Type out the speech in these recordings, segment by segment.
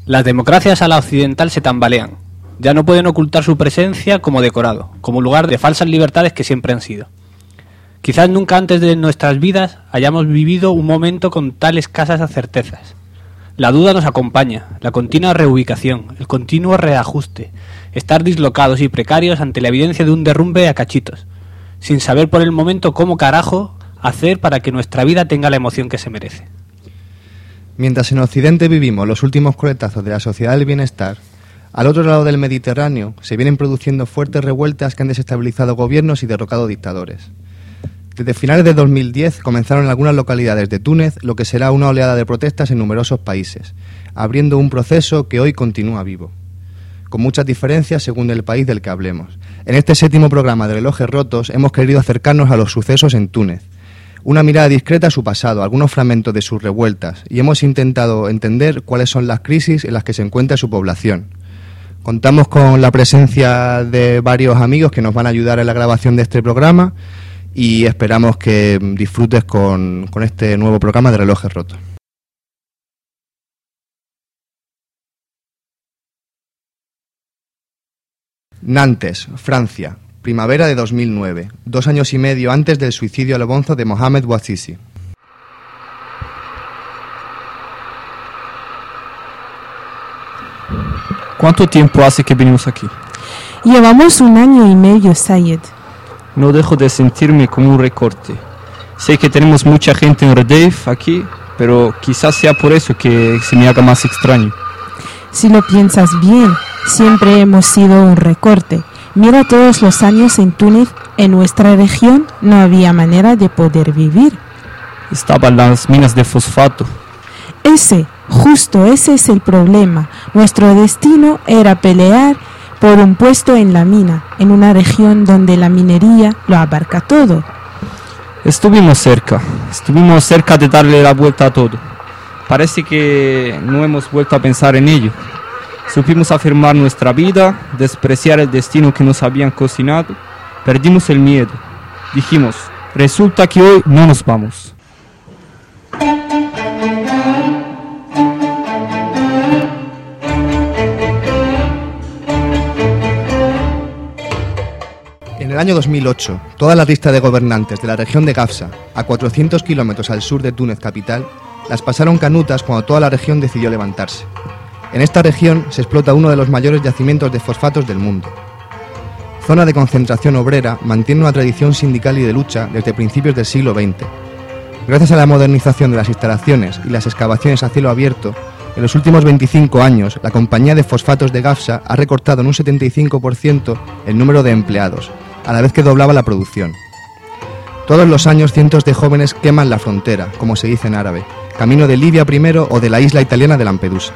Las democracias a la occidental se tambalean. Ya no pueden ocultar su presencia como decorado, como lugar de falsas libertades que siempre han sido. Quizás nunca antes de nuestras vidas hayamos vivido un momento con tan escasas certezas. La duda nos acompaña, la continua reubicación, el continuo reajuste, estar dislocados y precarios ante la evidencia de un derrumbe a cachitos, sin saber por el momento cómo carajo hacer para que nuestra vida tenga la emoción que se merece. Mientras en Occidente vivimos los últimos coletazos de la sociedad del bienestar, al otro lado del Mediterráneo se vienen produciendo fuertes revueltas que han desestabilizado gobiernos y derrocado dictadores. Desde finales de 2010 comenzaron en algunas localidades de Túnez lo que será una oleada de protestas en numerosos países, abriendo un proceso que hoy continúa vivo, con muchas diferencias según el país del que hablemos. En este 7º programa de Relojes Rotos hemos querido acercarnos a los sucesos en Túnez, una mirada discreta a su pasado, algunos fragmentos de sus revueltas, y hemos intentado entender cuáles son las crisis en las que se encuentra su población. Contamos con la presencia de varios amigos que nos van a ayudar en la grabación de este programa y esperamos que disfrutes con este nuevo programa de Relojes Rotos. Nantes, Francia, primavera de 2009, 2 años y medio antes del suicidio a Lebonzo de Mohamed Bouazizi. ¿Cuánto tiempo hace que venimos aquí? Llevamos 1 año y medio, Sayed. No dejo de sentirme como un recorte. Sé que tenemos mucha gente en Redef aquí, pero quizás sea por eso que se me haga más extraño. Si lo piensas bien, siempre hemos sido un recorte. Mira todos los años en Túnez, en nuestra región no había manera de poder vivir. Estaban las minas de fosfato. Justo ese es el problema. Nuestro destino era pelear por un puesto en la mina, en una región donde la minería lo abarca todo. Estuvimos cerca de darle la vuelta a todo. Parece que no hemos vuelto a pensar en ello. Supimos afirmar nuestra vida, despreciar el destino que nos habían cocinado, perdimos el miedo. Dijimos, resulta que hoy no nos vamos. En el año 2008, toda la lista de gobernantes de la región de Gafsa, a 400 kilómetros al sur de Túnez capital, las pasaron canutas cuando toda la región decidió levantarse. En esta región se explota uno de los mayores yacimientos de fosfatos del mundo. Zona de concentración obrera, mantiene una tradición sindical y de lucha desde principios del siglo XX. Gracias a la modernización de las instalaciones y las excavaciones a cielo abierto, en los últimos 25 años, la compañía de fosfatos de Gafsa ha recortado en un 75% el número de empleados, a la vez que doblaba la producción. Todos los años cientos de jóvenes queman la frontera, como se dice en árabe, camino de Libia primero o de la isla italiana de Lampedusa.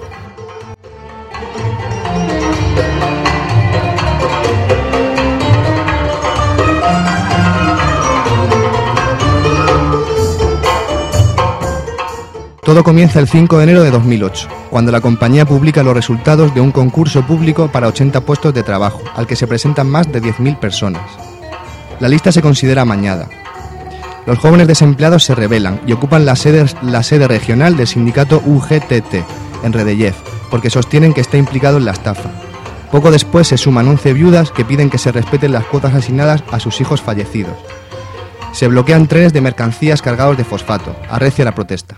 Todo comienza el 5 de enero de 2008, cuando la compañía publica los resultados de un concurso público para 80 puestos de trabajo, al que se presentan más de 10.000 personas. La lista se considera amañada. Los jóvenes desempleados se rebelan y ocupan la sede regional del sindicato UGTT, en Redeyef, porque sostienen que está implicado en la estafa. Poco después se suman 11 viudas que piden que se respeten las cuotas asignadas a sus hijos fallecidos. Se bloquean trenes de mercancías cargados de fosfato. Arrecia la protesta.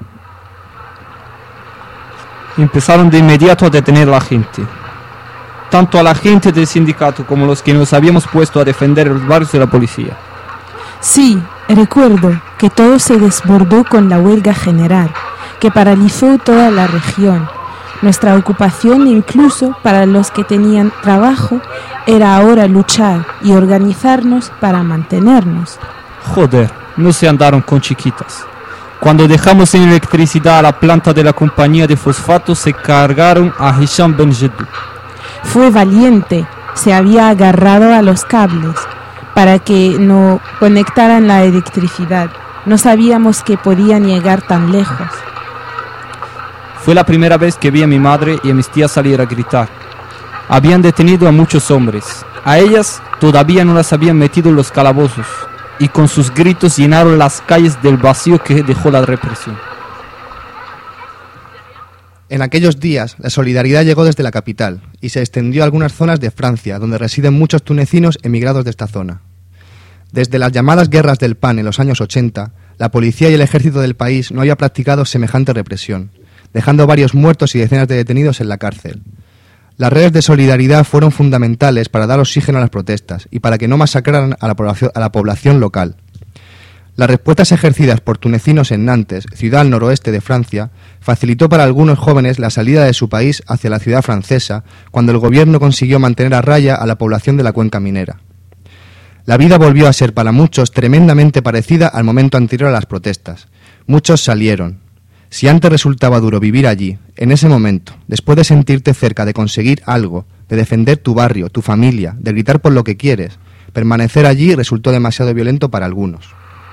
Empezaron de inmediato a detener a la gente. Tanto a la gente del sindicato como los que nos habíamos puesto a defender los barrios de la policía. Sí, recuerdo que todo se desbordó con la huelga general, que paralizó toda la región. Nuestra ocupación, incluso para los que tenían trabajo, era ahora luchar y organizarnos para mantenernos. Joder, no se andaron con chiquitas. Cuando dejamos sin electricidad a la planta de la compañía de fosfatos, se cargaron a Hisham Ben Jeddu. Fue valiente, se había agarrado a los cables para que no conectaran la electricidad. No sabíamos que podían llegar tan lejos. Fue la primera vez que vi a mi madre y a mis tías salir a gritar. Habían detenido a muchos hombres. A ellas todavía no las habían metido en los calabozos. Y con sus gritos llenaron las calles del vacío que dejó la represión. En aquellos días, la solidaridad llegó desde la capital y se extendió a algunas zonas de Francia, donde residen muchos tunecinos emigrados de esta zona. Desde las llamadas guerras del pan en los años 80, la policía y el ejército del país no había practicado semejante represión, dejando varios muertos y decenas de detenidos en la cárcel. Las redes de solidaridad fueron fundamentales para dar oxígeno a las protestas y para que no masacraran a la población local. Las respuestas ejercidas por tunecinos en Nantes, ciudad al noroeste de Francia, facilitó para algunos jóvenes la salida de su país hacia la ciudad francesa, cuando el gobierno consiguió mantener a raya a la población de la cuenca minera. La vida volvió a ser para muchos tremendamente parecida al momento anterior a las protestas. Muchos salieron. Si antes resultaba duro vivir allí, en ese momento, después de sentirte cerca de conseguir algo, de defender tu barrio, tu familia, de gritar por lo que quieres, permanecer allí resultó demasiado violento para algunos.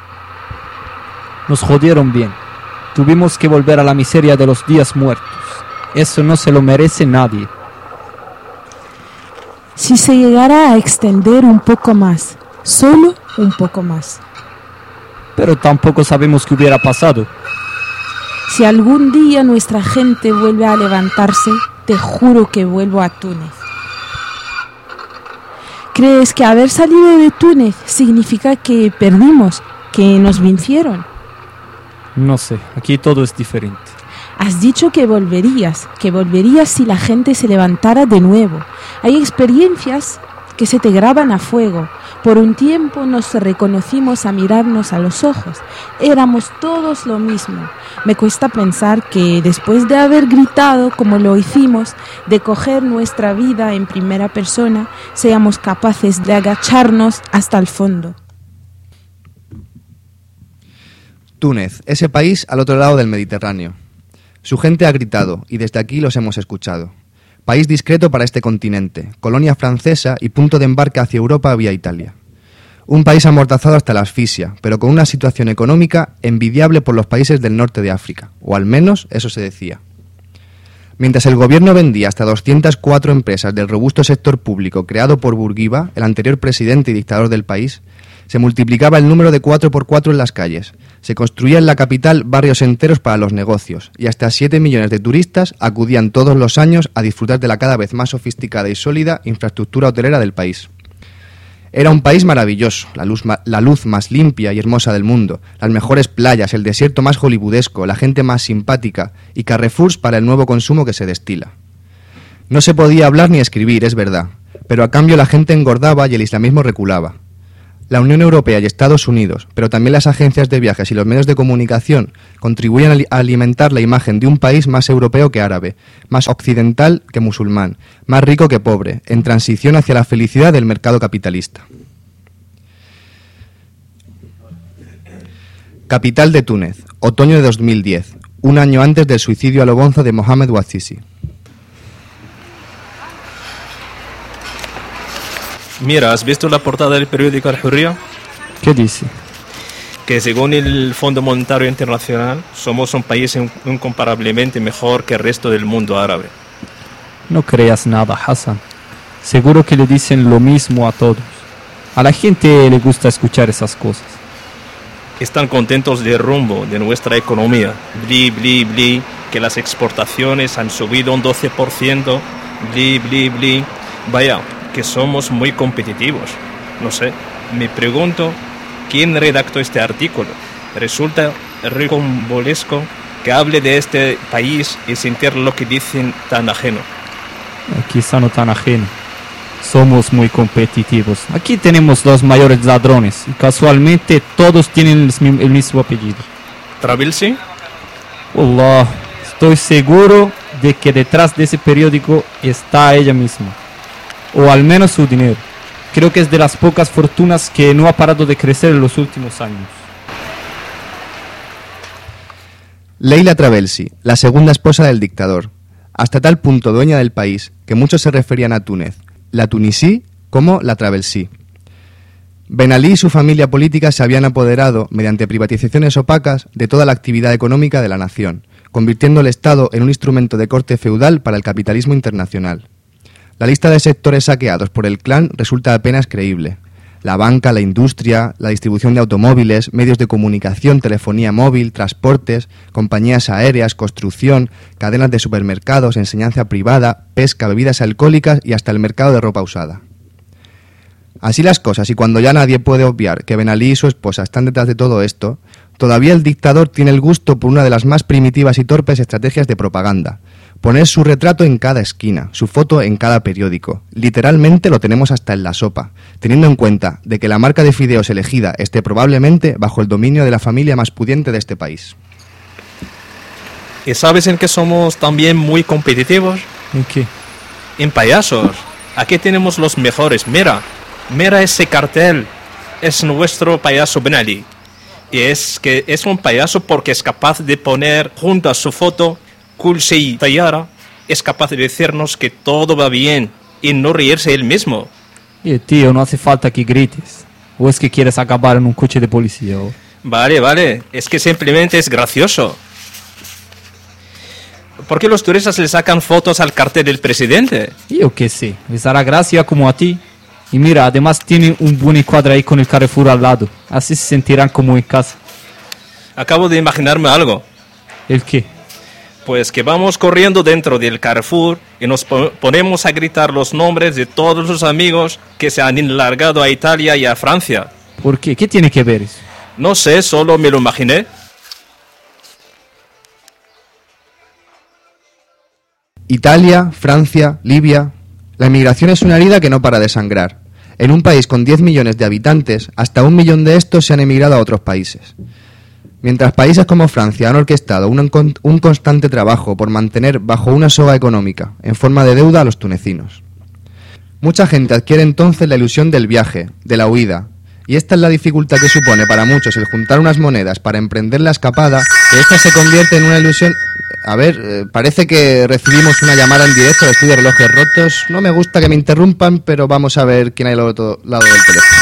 Nos jodieron bien. Tuvimos que volver a la miseria de los días muertos. Eso no se lo merece nadie. Si se llegara a extender un poco más, solo un poco más. Pero tampoco sabemos qué hubiera pasado. Si algún día nuestra gente vuelve a levantarse, te juro que vuelvo a Túnez. ¿Crees que haber salido de Túnez significa que perdimos, que nos vencieron? No sé, aquí todo es diferente. Has dicho que volverías si la gente se levantara de nuevo. Hay experiencias que se te graban a fuego. Por un tiempo nos reconocimos a mirarnos a los ojos. Éramos todos lo mismo. Me cuesta pensar que después de haber gritado como lo hicimos, de coger nuestra vida en primera persona, seamos capaces de agacharnos hasta el fondo. Túnez, ese país al otro lado del Mediterráneo. Su gente ha gritado y desde aquí los hemos escuchado. País discreto para este continente, colonia francesa y punto de embarque hacia Europa vía Italia. Un país amordazado hasta la asfixia, pero con una situación económica envidiable por los países del norte de África, o al menos eso se decía. Mientras el gobierno vendía hasta 204 empresas del robusto sector público creado por Bourguiba, el anterior presidente y dictador del país, se multiplicaba el número de 4x4 en las calles, se construían en la capital barrios enteros para los negocios y hasta 7 millones de turistas acudían todos los años a disfrutar de la cada vez más sofisticada y sólida infraestructura hotelera del país. Era un país maravilloso, la luz más limpia y hermosa del mundo, las mejores playas, el desierto más hollywoodesco, la gente más simpática y Carrefours para el nuevo consumo que se destila. No se podía hablar ni escribir, es verdad, pero a cambio la gente engordaba y el islamismo reculaba. La Unión Europea y Estados Unidos, pero también las agencias de viajes y los medios de comunicación, contribuyen a alimentar la imagen de un país más europeo que árabe, más occidental que musulmán, más rico que pobre, en transición hacia la felicidad del mercado capitalista. Capital de Túnez, otoño de 2010, un año antes del suicidio a lo bonzo de Mohamed Bouazizi. Mira, ¿has visto la portada del periódico Al Hurriya? ¿Qué dice? Que según el Fondo Monetario Internacional, somos un país incomparablemente mejor que el resto del mundo árabe. No creas nada, Hassan. Seguro que le dicen lo mismo a todos. A la gente le gusta escuchar esas cosas. Están contentos del rumbo de nuestra economía. Bli, bli, bli, que las exportaciones han subido un 12%. Bli, bli, bli. Vaya, que somos muy competitivos. No sé, me pregunto, ¿quién redactó este artículo? Resulta ricambolesco que hable de este país y sentir lo que dicen tan ajeno. Quizá no tan ajeno. Somos muy competitivos. Aquí tenemos los mayores ladrones y casualmente todos tienen el mismo apellido. ¿Trabelsi? Allah, estoy seguro de que detrás de ese periódico está ella misma. O al menos su dinero. Creo que es de las pocas fortunas que no ha parado de crecer en los últimos años. Leila Trabelsi, la segunda esposa del dictador, hasta tal punto dueña del país que muchos se referían a Túnez, la Tunisí como la Trabelsi. Ben Ali y su familia política se habían apoderado, mediante privatizaciones opacas, de toda la actividad económica de la nación, convirtiendo el Estado en un instrumento de corte feudal para el capitalismo internacional. La lista de sectores saqueados por el clan resulta apenas creíble. La banca, la industria, la distribución de automóviles, medios de comunicación, telefonía móvil, transportes, compañías aéreas, construcción, cadenas de supermercados, enseñanza privada, pesca, bebidas alcohólicas y hasta el mercado de ropa usada. Así las cosas, y cuando ya nadie puede obviar que Ben Ali y su esposa están detrás de todo esto, todavía el dictador tiene el gusto por una de las más primitivas y torpes estrategias de propaganda: poner su retrato en cada esquina, su foto en cada periódico. Literalmente lo tenemos hasta en la sopa, teniendo en cuenta de que la marca de fideos elegida esté probablemente bajo el dominio de la familia más pudiente de este país. ¿Y sabes en qué somos también muy competitivos? ¿En qué? En payasos. Aquí tenemos los mejores. Mira ese cartel. Es nuestro payaso Ben Ali. Y es que es un payaso porque es capaz de poner junto a su foto Kulsei Tayara. Es capaz de decirnos que todo va bien y no reírse él mismo. Y tío, no hace falta que grites. ¿O es que quieres acabar en un coche de policía? ¿O? Vale. Es que simplemente es gracioso. ¿Por qué los turistas le sacan fotos al cartel del presidente? Yo qué sé, les hará gracia como a ti. Y mira, además tienen un buen cuadro ahí con el Carrefour al lado. Así se sentirán como en casa. Acabo de imaginarme algo. ¿El qué? Pues que vamos corriendo dentro del Carrefour y nos ponemos a gritar los nombres de todos los amigos que se han enlargado a Italia y a Francia. ¿Por qué? ¿Qué tiene que ver eso? No sé, solo me lo imaginé. Italia, Francia, Libia. La emigración es una herida que no para de sangrar. En un país con 10 millones de habitantes, hasta 1 millón de estos se han emigrado a otros países. Mientras países como Francia han orquestado un constante trabajo por mantener bajo una soga económica, en forma de deuda, a los tunecinos. Mucha gente adquiere entonces la ilusión del viaje, de la huida, y esta es la dificultad que supone para muchos el juntar unas monedas para emprender la escapada, que esta se convierte en una ilusión. A ver, parece que recibimos una llamada en directo del estudio de Relojes Rotos. No me gusta que me interrumpan, pero vamos a ver quién hay al otro lado del teléfono.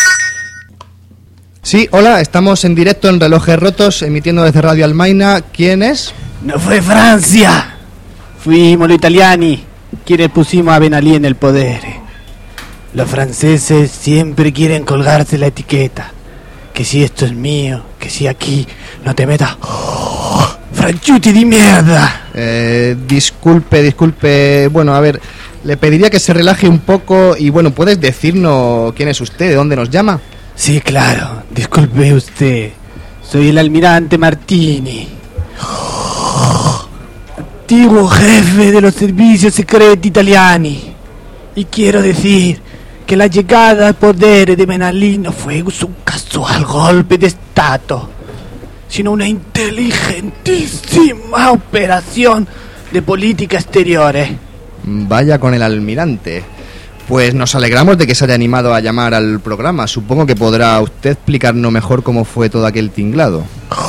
Sí, hola, estamos en directo en Relojes Rotos, emitiendo desde Radio Almaina. ¿Quién es? No fue Francia, fuimos los italiani, quienes pusimos a Ben Ali en el poder. Los franceses siempre quieren colgarse la etiqueta, que si esto es mío, que si aquí no te metas. ¡Franchuti di mierda! Disculpe. Bueno, a ver, le pediría que se relaje un poco y, bueno, ¿puedes decirnos quién es usted, de dónde nos llama? Sí, claro, disculpe usted. Soy el almirante Martini, antiguo jefe de los servicios secreti italiani. Y quiero decir que la llegada al poder de Ben Ali no fue un casual golpe de Estado, sino una inteligentísima operación de política exterior. Vaya con el almirante. Pues nos alegramos de que se haya animado a llamar al programa. Supongo que podrá usted explicarnos mejor cómo fue todo aquel tinglado.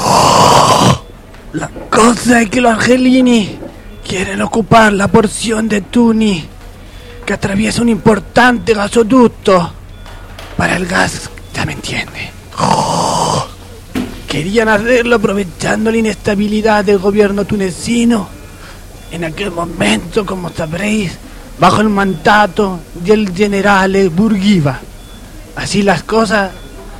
La cosa es que los argelini quieren ocupar la porción de Tuni que atraviesa un importante gasoducto para el gas, ya me entiende. Querían hacerlo aprovechando la inestabilidad del gobierno tunecino en aquel momento, como sabréis, bajo el mandato del generale Bourguiba. Así las cosas,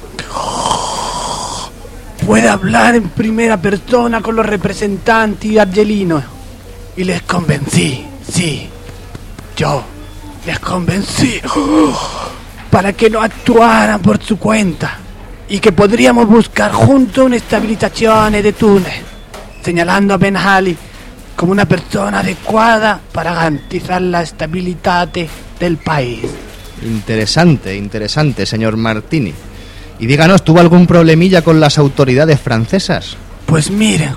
puede hablar en primera persona con los representantes argelinos. Y les convencí, sí, yo les convencí para que no actuaran por su cuenta y que podríamos buscar juntos una estabilización de Túnez, señalando a Ben Ali como una persona adecuada para garantizar la estabilidad del país. Interesante, señor Martini. Y díganos, ¿tuvo algún problemilla con las autoridades francesas? Pues miren,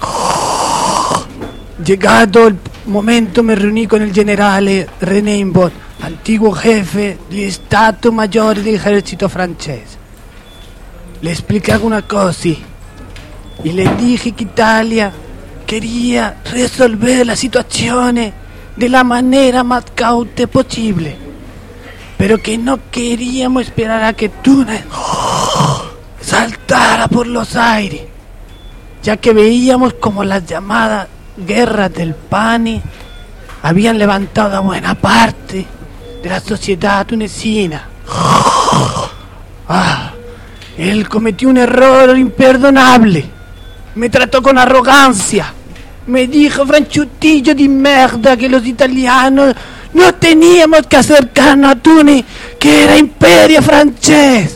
llegado el momento me reuní con el generale René Imbot, antiguo jefe del Estado Mayor del ejército francés. Le expliqué algunas cosas y le dije que Italia quería resolver la situación de la manera más cauta posible, pero que no queríamos esperar a que Túnez saltara por los aires, ya que veíamos como las llamadas guerras del pan habían levantado a buena parte de la sociedad tunecina. Él cometió un error imperdonable. Me trató con arrogancia. Me dijo, franchutillo de merda, que los italianos no teníamos que acercarnos a Túnez, que era imperio francés.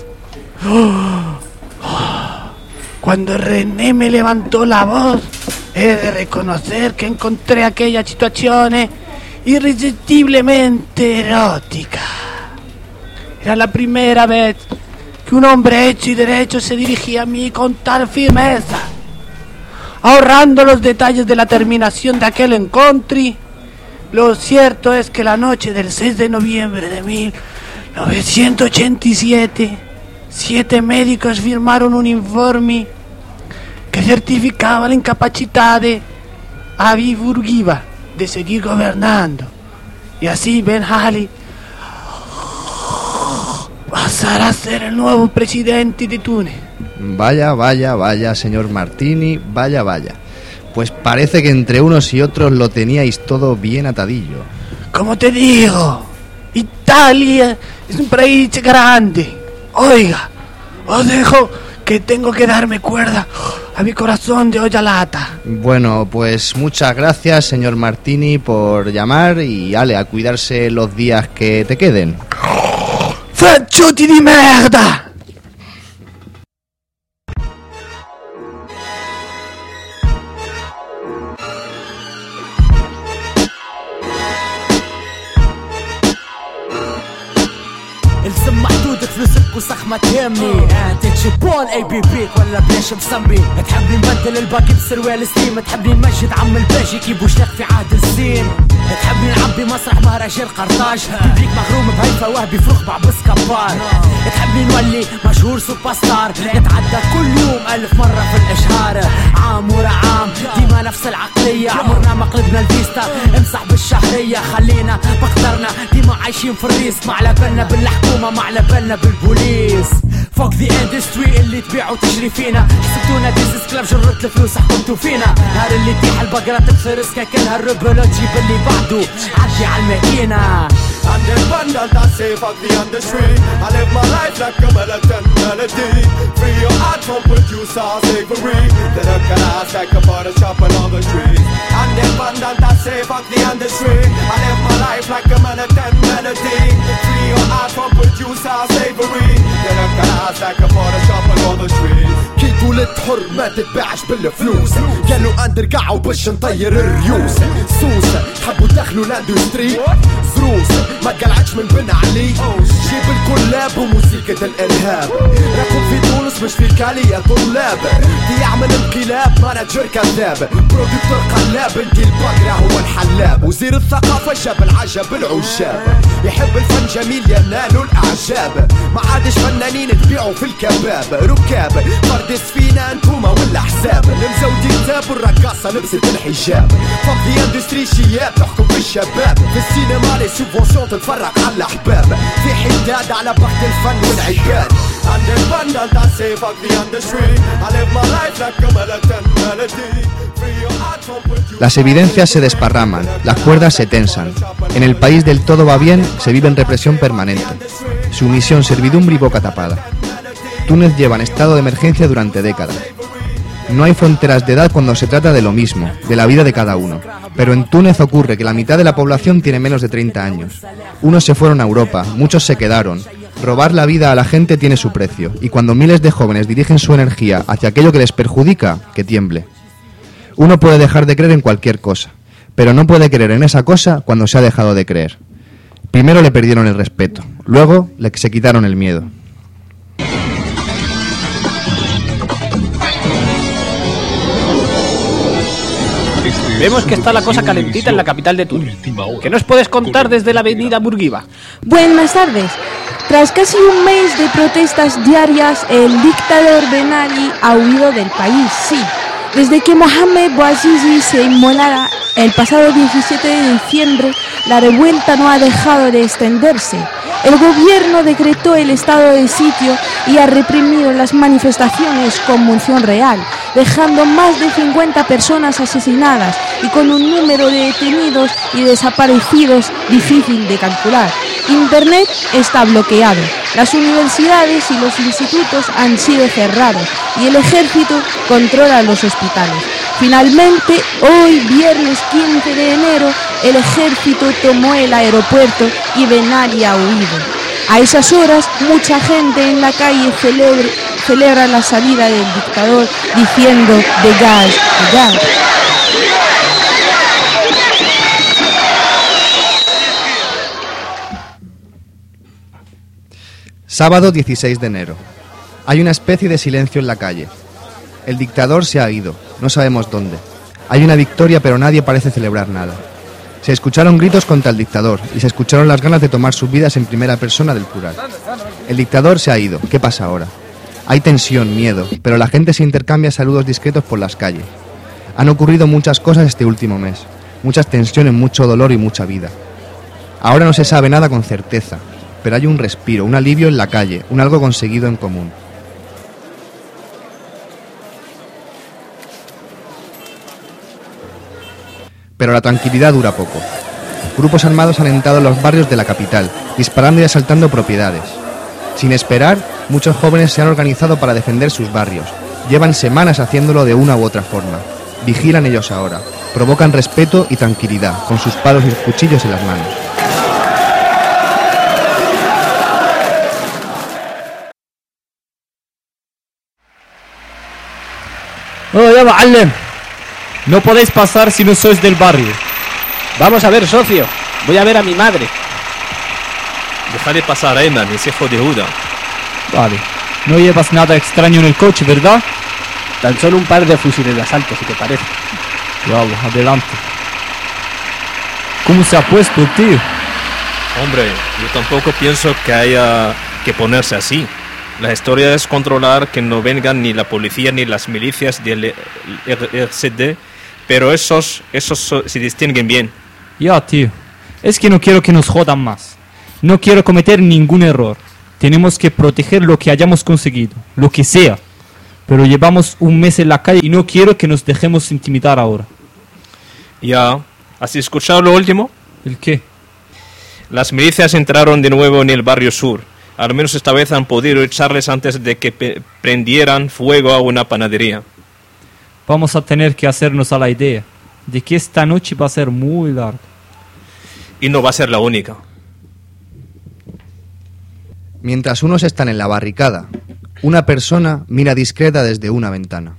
Cuando René me levantó la voz, he de reconocer que encontré aquella situación irresistiblemente erótica. Era la primera vez que un hombre hecho y derecho se dirigía a mí con tal firmeza. Ahorrando los detalles de la terminación de aquel encuentro, lo cierto es que la noche del 6 de noviembre de 1987, 7 médicos firmaron un informe que certificaba la incapacidad de Aviv Bourguiba de seguir gobernando. Y así Ben Ali pasará a ser el nuevo presidente de Túnez. Vaya, señor Martini, vaya. Pues parece que entre unos y otros lo teníais todo bien atadillo. Como te digo, Italia es un país grande. Oiga, os dejo que tengo que darme cuerda a mi corazón de olla lata. Bueno, pues muchas gracias, señor Martini, por llamar y a cuidarse los días que te queden. ¡Franchuti di merda! الزم محدودك فلوسك وسخ ما تهمني. تتشبون اي بي بيك ولا بلاش مسمي. تحبني نبدل الباقي بسروال ستيم. تحبني نمجد عم الباجي كي بوشناق في عهد الزين. تحبني نعبي مسرح مهرجان قرطاج. بيبليك مغروم بهيفا وهبي فروخ بعبس كبار. تحبني نولي مشهور سوبر ستار. نتعدى كل يوم 1000 مرة في الاشهار. عام ورا عام ديما نفس العقلية. عمرنا ما قلبنا الفيستا امسح بالشهرية. خلينا بقدرنا ديما عايشين في الريس. ما على بالنا بالحكومة ما على بالنا بالبوليس. فوق ذا اندستري اللي تبيع وتشري فينا. حسبتونا ديزيز كلاب جرت الفلوس حكمتوا فينا. نهار اللي تيح البقرة تكسر سكاكنها الربلة تجيب اللي بعده عدي عالمدينة. I'm independent, I say fuck the industry. I live my life like a militant melody. Free your art from producer slavery. Then I can ask like a border shopping on the street. I'm independent, I say fuck the industry. I live my life like a militant melody. Free your art from producer slavery. Then I can ask like a border shopping on the street. كي تولد حر ما تتباعش بالفلوس. قالوا اندرقعوا باش نطير الريوس. سوسة تحبوا تدخلوا الاندستري. زروس ما قلعتش من بن علي. جيب الكلاب وموسيقى الارهاب. راكم في تونس مش في كالي يا طلاب. دي يعمل انقلاب مانجر كذاب. برودكتور قلاب انتي البقرة هو الحلاب. وزير الثقافة جاب العجب العشاب. يحب الفن جميل ينالوا الاعجاب. ما عادش فنانين تبيعوا في الكباب. ركاب فرد سفينة انتوما ولا حساب. المزودين تاب والرقاصة لبست الحجاب. فوق ذا اندستري شياب تحكم بالشباب. في السينما لي سوبونسيون تتفرق على الاحباب. في حداد على بخت الفن والعباد. Independent, I say fuck the industry. I live my life like a militant melody. Las evidencias se desparraman, las cuerdas se tensan. En el país del todo va bien, se vive en represión permanente. Sumisión, servidumbre y boca tapada. Túnez lleva en estado de emergencia durante décadas. No hay fronteras de edad cuando se trata de lo mismo, de la vida de cada uno. Pero en Túnez ocurre que la mitad de la población tiene menos de 30 años. Unos se fueron a Europa, muchos se quedaron. Robar la vida a la gente tiene su precio, y cuando miles de jóvenes dirigen su energía hacia aquello que les perjudica, que tiemble. Uno puede dejar de creer en cualquier cosa, pero no puede creer en esa cosa cuando se ha dejado de creer. Primero le perdieron el respeto, luego se quitaron el miedo. Vemos que está la cosa calentita en la capital de Túnez. ¿Qué nos puedes contar desde la avenida Bourguiba? Buenas tardes. Tras casi un mes de protestas diarias, el dictador Ben Ali ha huido del país, sí. Desde que Mohamed Bouazizi se inmolara el pasado 17 de diciembre, la revuelta no ha dejado de extenderse. El gobierno decretó el estado de sitio y ha reprimido las manifestaciones con munición real, dejando más de 50 personas asesinadas y con un número de detenidos y desaparecidos difícil de calcular. Internet está bloqueado, las universidades y los institutos han sido cerrados y el ejército controla los hospitales. Finalmente, hoy, viernes 15 de enero, el ejército tomó el aeropuerto y Ben Ali ha huido. A esas horas, mucha gente en la calle celebra la salida del dictador diciendo "Dégage, dégage". Sábado 16 de enero. Hay una especie de silencio en la calle. El dictador se ha ido, no sabemos dónde. Hay una victoria, pero nadie parece celebrar nada. Se escucharon gritos contra el dictador y se escucharon las ganas de tomar sus vidas en primera persona del plural. El dictador se ha ido, ¿qué pasa ahora? Hay tensión, miedo, pero la gente se intercambia saludos discretos por las calles. Han ocurrido muchas cosas este último mes, muchas tensiones, mucho dolor y mucha vida. Ahora no se sabe nada con certeza, pero hay un respiro, un alivio en la calle, un algo conseguido en común. Pero la tranquilidad dura poco. Grupos armados han entrado en los barrios de la capital, disparando y asaltando propiedades. Sin esperar, muchos jóvenes se han organizado para defender sus barrios. Llevan semanas haciéndolo de una u otra forma. Vigilan ellos ahora. Provocan respeto y tranquilidad, con sus palos y cuchillos en las manos. ¡Oh, ya معلم! No podéis pasar si no sois del barrio. Vamos a ver, socio. Voy a ver a mi madre. Déjale pasar a Ayman, ese hijo de Juda. Vale. No llevas nada extraño en el coche, ¿verdad? Tan solo un par de fusiles de asalto, si te parece. Vamos, adelante. ¿Cómo se ha puesto el tío? Hombre, yo tampoco pienso que haya que ponerse así. La historia es controlar que no vengan ni la policía ni las milicias del RCD, pero esos se distinguen bien. Ya, tío. Es que no quiero que nos jodan más. No quiero cometer ningún error. Tenemos que proteger lo que hayamos conseguido, lo que sea. Pero llevamos un mes en la calle y no quiero que nos dejemos intimidar ahora. Ya, ¿has escuchado lo último? ¿El qué? Las milicias entraron de nuevo en el barrio sur. Al menos esta vez han podido echarles antes de que prendieran fuego a una panadería. Vamos a tener que hacernos a la idea de que esta noche va a ser muy larga. Y no va a ser la única. Mientras unos están en la barricada, una persona mira discreta desde una ventana.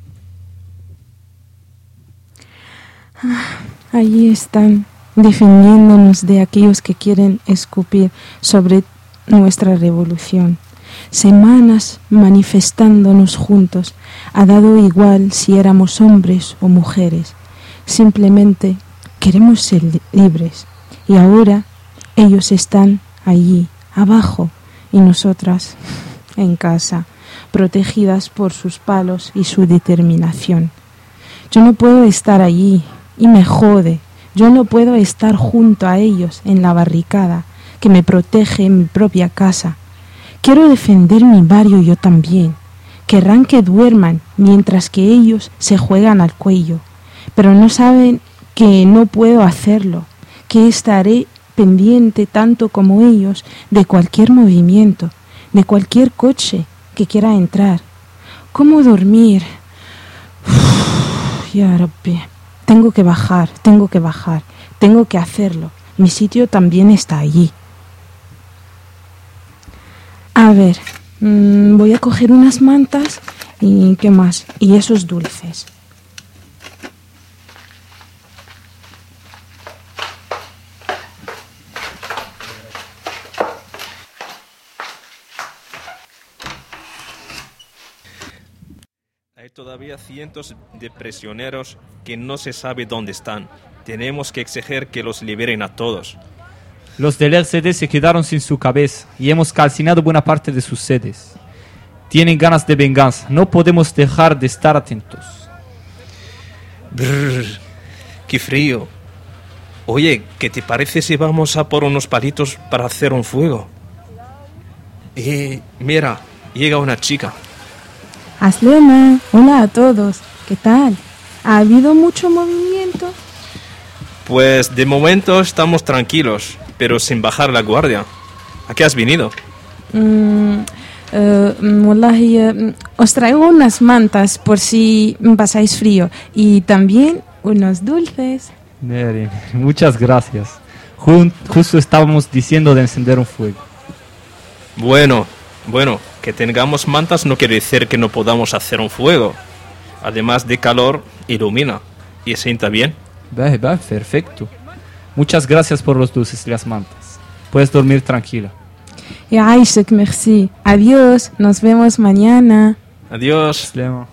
Allí están, defendiéndonos de aquellos que quieren escupir sobre nuestra revolución. Semanas manifestándonos juntos, ha dado igual si éramos hombres o mujeres. Simplemente queremos ser libres. Y ahora ellos están allí, abajo, y nosotras en casa, protegidas por sus palos y su determinación. Yo no puedo estar allí, y me jode. Yo no puedo estar junto a ellos en la barricada que me protege en mi propia casa. Quiero defender mi barrio yo también. Querrán que duerman mientras que ellos se juegan al cuello, pero no saben que no puedo hacerlo, que estaré pendiente tanto como ellos de cualquier movimiento, de cualquier coche que quiera entrar. ¿Cómo dormir? Ya Rabbi, tengo que bajar, tengo que hacerlo. Mi sitio también está allí. A ver, voy a coger unas mantas y ¿qué más? Y esos dulces. Hay todavía cientos de prisioneros que no se sabe dónde están. Tenemos que exigir que los liberen a todos. Los del RCD se quedaron sin su cabeza y hemos calcinado buena parte de sus sedes. Tienen ganas de venganza. No podemos dejar de estar atentos. Brrr, ¡qué frío! Oye, ¿qué te parece si vamos a por unos palitos para hacer un fuego? Mira, llega una chica. Aslema, hola a todos. ¿Qué tal? ¿Ha habido mucho movimiento? Pues de momento estamos tranquilos. pero sin bajar la guardia. ¿A qué has venido? Wallahi, os traigo unas mantas por si pasáis frío y también unos dulces. Neri, muchas gracias. Justo estábamos diciendo de encender un fuego. Bueno, que tengamos mantas no quiere decir que no podamos hacer un fuego. Además de calor, ilumina y sienta bien. Va, perfecto. Muchas gracias por los dulces y las mantas. Puedes dormir tranquila. Y Aishek, merci. Adiós, nos vemos mañana. Adiós.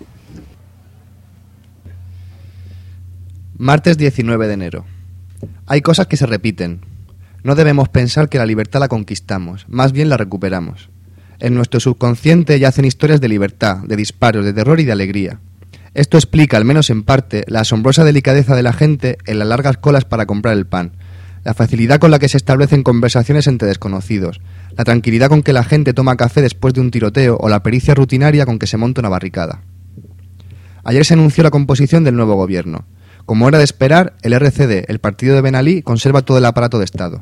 Martes 19 de enero. Hay cosas que se repiten. No debemos pensar que la libertad la conquistamos, más bien la recuperamos. En nuestro subconsciente yacen historias de libertad, de disparos, de terror y de alegría. Esto explica, al menos en parte, la asombrosa delicadeza de la gente en las largas colas para comprar el pan, la facilidad con la que se establecen conversaciones entre desconocidos, la tranquilidad con que la gente toma café después de un tiroteo o la pericia rutinaria con que se monta una barricada. Ayer se anunció la composición del nuevo gobierno. Como era de esperar, el RCD, el partido de Ben Ali, conserva todo el aparato de Estado.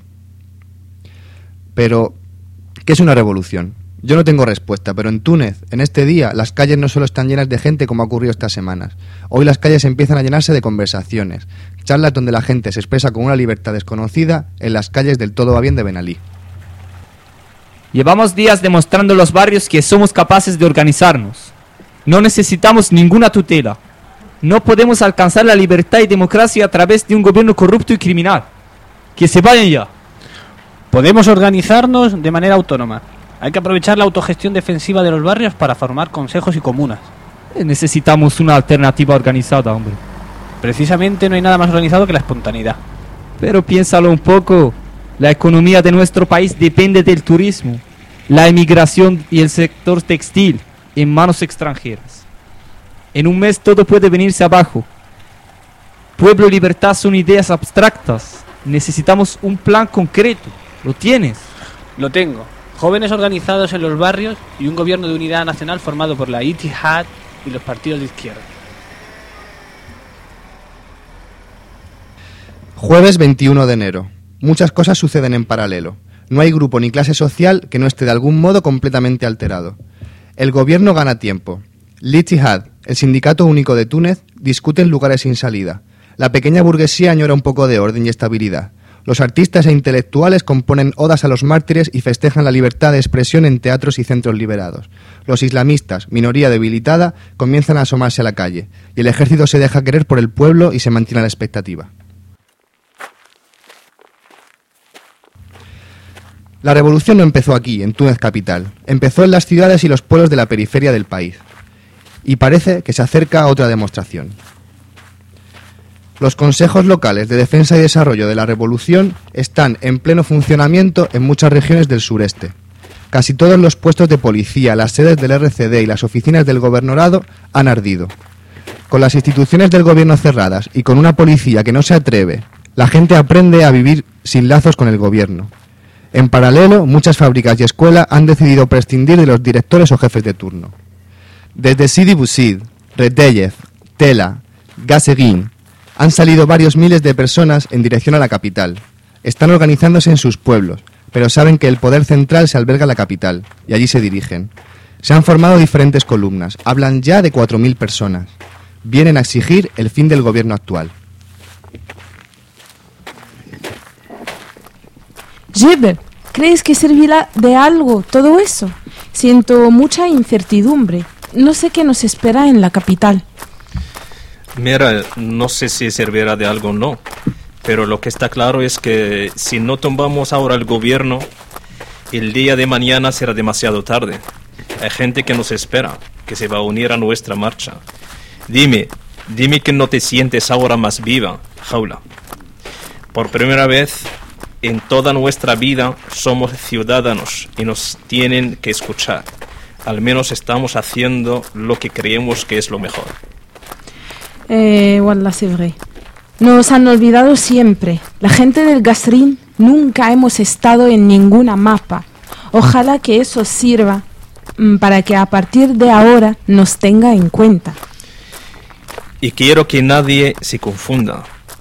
Pero, ¿qué es una revolución? Yo no tengo respuesta, pero en Túnez, en este día, las calles no solo están llenas de gente como ha ocurrido estas semanas. Hoy las calles empiezan a llenarse de conversaciones, charlas donde la gente se expresa con una libertad desconocida en las calles del todo va bien de Ben Ali. Llevamos días demostrando en los barrios que somos capaces de organizarnos. No necesitamos ninguna tutela. No podemos alcanzar la libertad y democracia a través de un gobierno corrupto y criminal. ¡Que se vayan ya! Podemos organizarnos de manera autónoma. Hay que aprovechar la autogestión defensiva de los barrios para formar consejos y comunas. Necesitamos una alternativa organizada, hombre. Precisamente no hay nada más organizado que la espontaneidad. Pero piénsalo un poco. La economía de nuestro país depende del turismo, la emigración y el sector textil en manos extranjeras. En un mes todo puede venirse abajo. Pueblo y libertad son ideas abstractas. Necesitamos un plan concreto. ¿Lo tienes? Lo tengo. Jóvenes organizados en los barrios y un gobierno de unidad nacional formado por la Ittihad y los partidos de izquierda. Jueves 21 de enero. Muchas cosas suceden en paralelo. No hay grupo ni clase social que no esté de algún modo completamente alterado. El gobierno gana tiempo. Ittihad, el sindicato único de Túnez, discute en lugares sin salida. La pequeña burguesía añora un poco de orden y estabilidad. Los artistas e intelectuales componen odas a los mártires y festejan la libertad de expresión en teatros y centros liberados. Los islamistas, minoría debilitada, comienzan a asomarse a la calle, y el ejército se deja querer por el pueblo y se mantiene a la expectativa. La revolución no empezó aquí, en Túnez capital. Empezó en las ciudades y los pueblos de la periferia del país. Y parece que se acerca a otra demostración. Los consejos locales de defensa y desarrollo de la revolución están en pleno funcionamiento en muchas regiones del sureste. Casi todos los puestos de policía, las sedes del RCD y las oficinas del gobernador han ardido. Con las instituciones del gobierno cerradas y con una policía que no se atreve, la gente aprende a vivir sin lazos con el gobierno. En paralelo, muchas fábricas y escuelas han decidido prescindir de los directores o jefes de turno. Desde Sidi Bouzid, Redeyev, Tela, Gazeguin, han salido varios miles de personas en dirección a la capital. Están organizándose en sus pueblos, pero saben que el poder central se alberga en la capital, y allí se dirigen. Se han formado diferentes columnas, hablan ya de 4.000 personas. Vienen a exigir el fin del gobierno actual. Jeber, ¿crees que servirá de algo todo eso? Siento mucha incertidumbre. No sé qué nos espera en la capital. Mira, no sé si servirá de algo o no, pero lo que está claro es que si no tomamos ahora el gobierno, el día de mañana será demasiado tarde. Hay gente que nos espera, que se va a unir a nuestra marcha. Dime que no te sientes ahora más viva, Jaula. Por primera vez en toda nuestra vida somos ciudadanos y nos tienen que escuchar. Al menos estamos haciendo lo que creemos que es lo mejor. Wallah, c'est vrai. Nos han olvidado siempre. La gente del Gazrin nunca hemos estado en ninguna mapa. Ojalá que eso sirva para que a partir de ahora nos tenga en cuenta. Y quiero que nadie se confunda.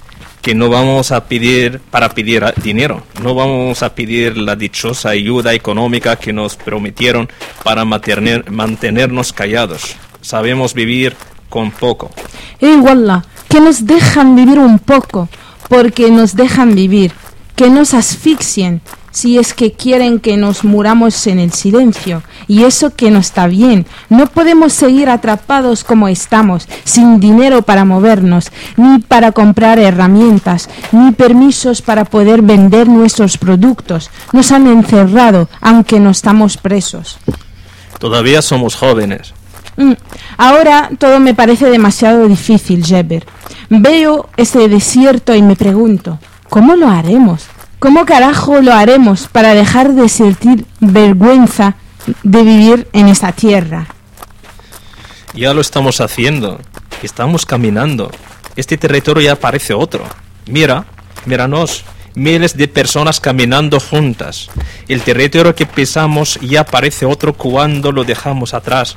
que no vamos a pedir dinero, no vamos a pedir la dichosa ayuda económica que nos prometieron para mantenernos callados. Sabemos vivir con poco. Wallah, que nos dejan vivir un poco, porque nos dejan vivir, que nos asfixien, si es que quieren que nos muramos en el silencio, y eso que no está bien. No podemos seguir atrapados como estamos, sin dinero para movernos, ni para comprar herramientas, ni permisos para poder vender nuestros productos. Nos han encerrado, aunque no estamos presos. Todavía somos jóvenes. Ahora todo me parece demasiado difícil, Jeber. Veo ese desierto y me pregunto, ¿cómo lo haremos? ¿Cómo carajo lo haremos para dejar de sentir vergüenza de vivir en esta tierra? Ya lo estamos haciendo. Estamos caminando. Este territorio ya parece otro. Míranos. Miles de personas caminando juntas. El territorio que pisamos ya parece otro cuando lo dejamos atrás.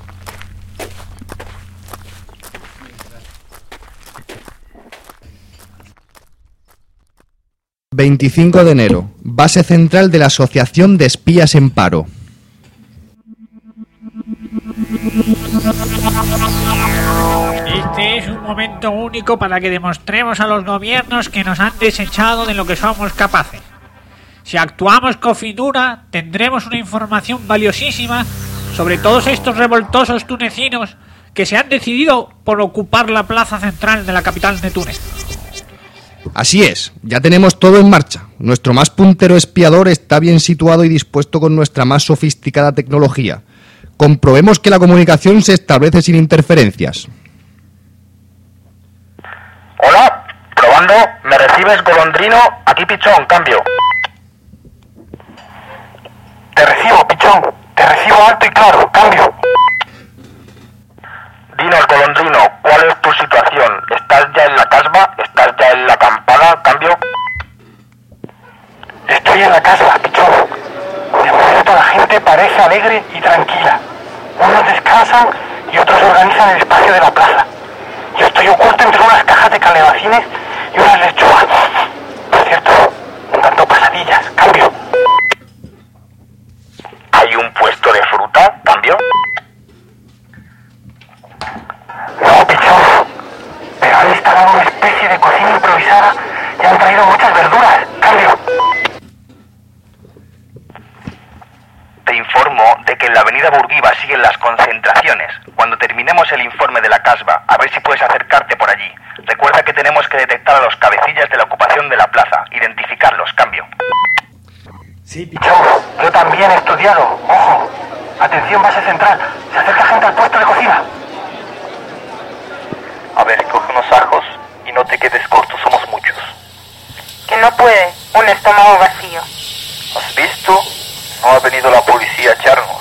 ...25 de enero... ...base central de la Asociación de Espías en Paro. Este es un momento único para que demostremos a los gobiernos que nos han desechado de lo que somos capaces. Si actuamos con finura, tendremos una información valiosísima sobre todos estos revoltosos tunecinos que se han decidido por ocupar la plaza central de la capital de Túnez. Así es, ya tenemos todo en marcha. Nuestro más puntero espiador está bien situado y dispuesto con nuestra más sofisticada tecnología. Comprobemos que la comunicación se establece sin interferencias. Hola, probando, ¿me recibes, golondrino? Aquí Pichón, cambio. Te recibo, Pichón, te recibo alto y claro, cambio. Dinos, golondrino, ¿cuál es tu situación? ¿Estás ya en la casba? ¿Estás ya en la acampada? ¿Cambio? Estoy en la casba, Pichón. De momento la gente parece alegre y tranquila. Unos descansan y otros organizan el espacio de la plaza. Yo estoy oculto entre unas cajas de calabacines y unas lechugas. Por cierto, un tanto pasadillas. Cambio. ¿Hay un puesto de fruta? ¿Cambio? No, Pichón. Pero han instalado una especie de cocina improvisada y han traído muchas verduras. Cambio. Te informo de que en la avenida Burguiba siguen las concentraciones. Cuando terminemos el informe de la casba, a ver si puedes acercarte por allí. Recuerda que tenemos que detectar a los cabecillas de la ocupación de la plaza. Identificarlos, cambio. Sí, Pichón, yo también he estudiado. Ojo, atención, base central. Se acerca gente al puesto de cocina. A ver, coge unos ajos y no te quedes corto, somos muchos. Que no puede, un estómago vacío. ¿Has visto? No ha venido la policía a echarnos.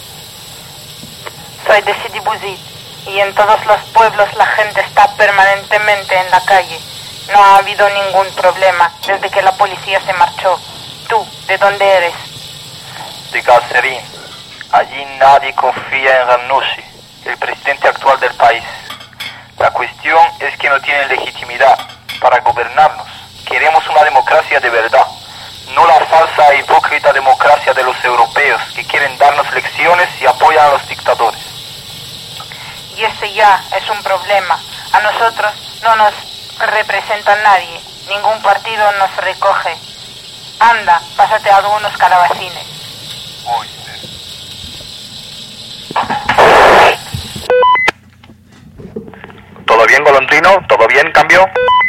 Soy de Sidi Bouzid y en todos los pueblos la gente está permanentemente en la calle. No ha habido ningún problema desde que la policía se marchó. ¿Tú, de dónde eres? De Galcerín. Allí nadie confía en Ghannouchi, el presidente actual del país. La cuestión es que no tienen legitimidad para gobernarnos. Queremos una democracia de verdad, no la falsa e hipócrita democracia de los europeos que quieren darnos lecciones y apoyan a los dictadores. Y ese ya es un problema. A nosotros no nos representa nadie. Ningún partido nos recoge. Anda, pásate a algunos calabacines. ¿Todo bien, golondrino? ¿Todo bien, cambio?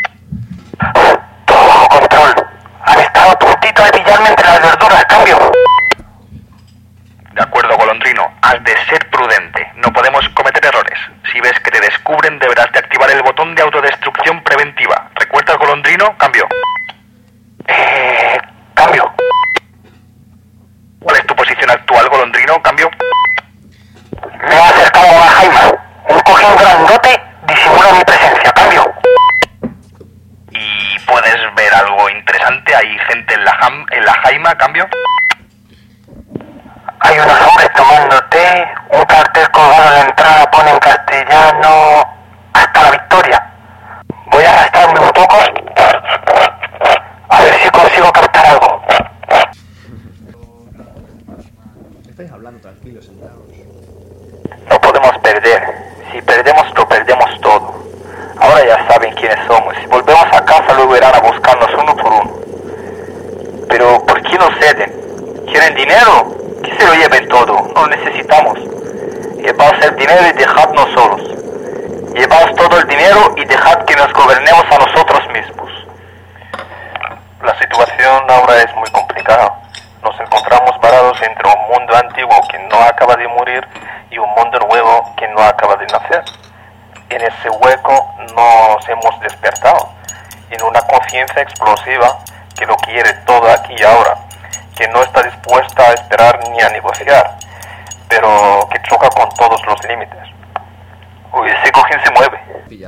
Todo bajo control. Han estado a puntito de pillarme entre las verduras, cambio. De acuerdo, golondrino. Has de ser prudente. No podemos cometer errores. Si ves que te descubren, deberás de activar el botón de autodestrucción preventiva. ¿Recuerdas, golondrino? Cambio. Cambio. ¿Cuál es tu posición actual, golondrino? Cambio. Me he acercado a la Jaima. Un cojín grandote disimula mi presencia. Cambio. ¿Y puedes ver algo interesante? ¿Hay gente en la Jaima? Cambio. Hay unos hombres tomando té. Un cartel colgado en la entrada pone en castellano: hasta la victoria. Voy a arrastrarme un poco consigo captar algo. Estáis hablando tranquilos, sentados. No podemos perder. Si perdemos, lo perdemos todo. Ahora ya saben quiénes somos. Si volvemos a casa, luego irán a buscarnos uno por uno. Pero, ¿por qué no ceden? ¿Quieren dinero? Que se lo lleven todo. No lo necesitamos. Llevaos el dinero y dejadnos solos. Llevaos todo el dinero y dejad que nos gobernemos a nosotros mismos. La situación ahora es muy complicada. Nos encontramos varados entre un mundo antiguo que no acaba de morir y un mundo nuevo que no acaba de nacer. En ese hueco nos hemos despertado, en una conciencia explosiva que lo quiere todo aquí y ahora, que no está dispuesta a esperar ni a negociar, pero que choca con todos los límites. Uy, ese cojín se mueve.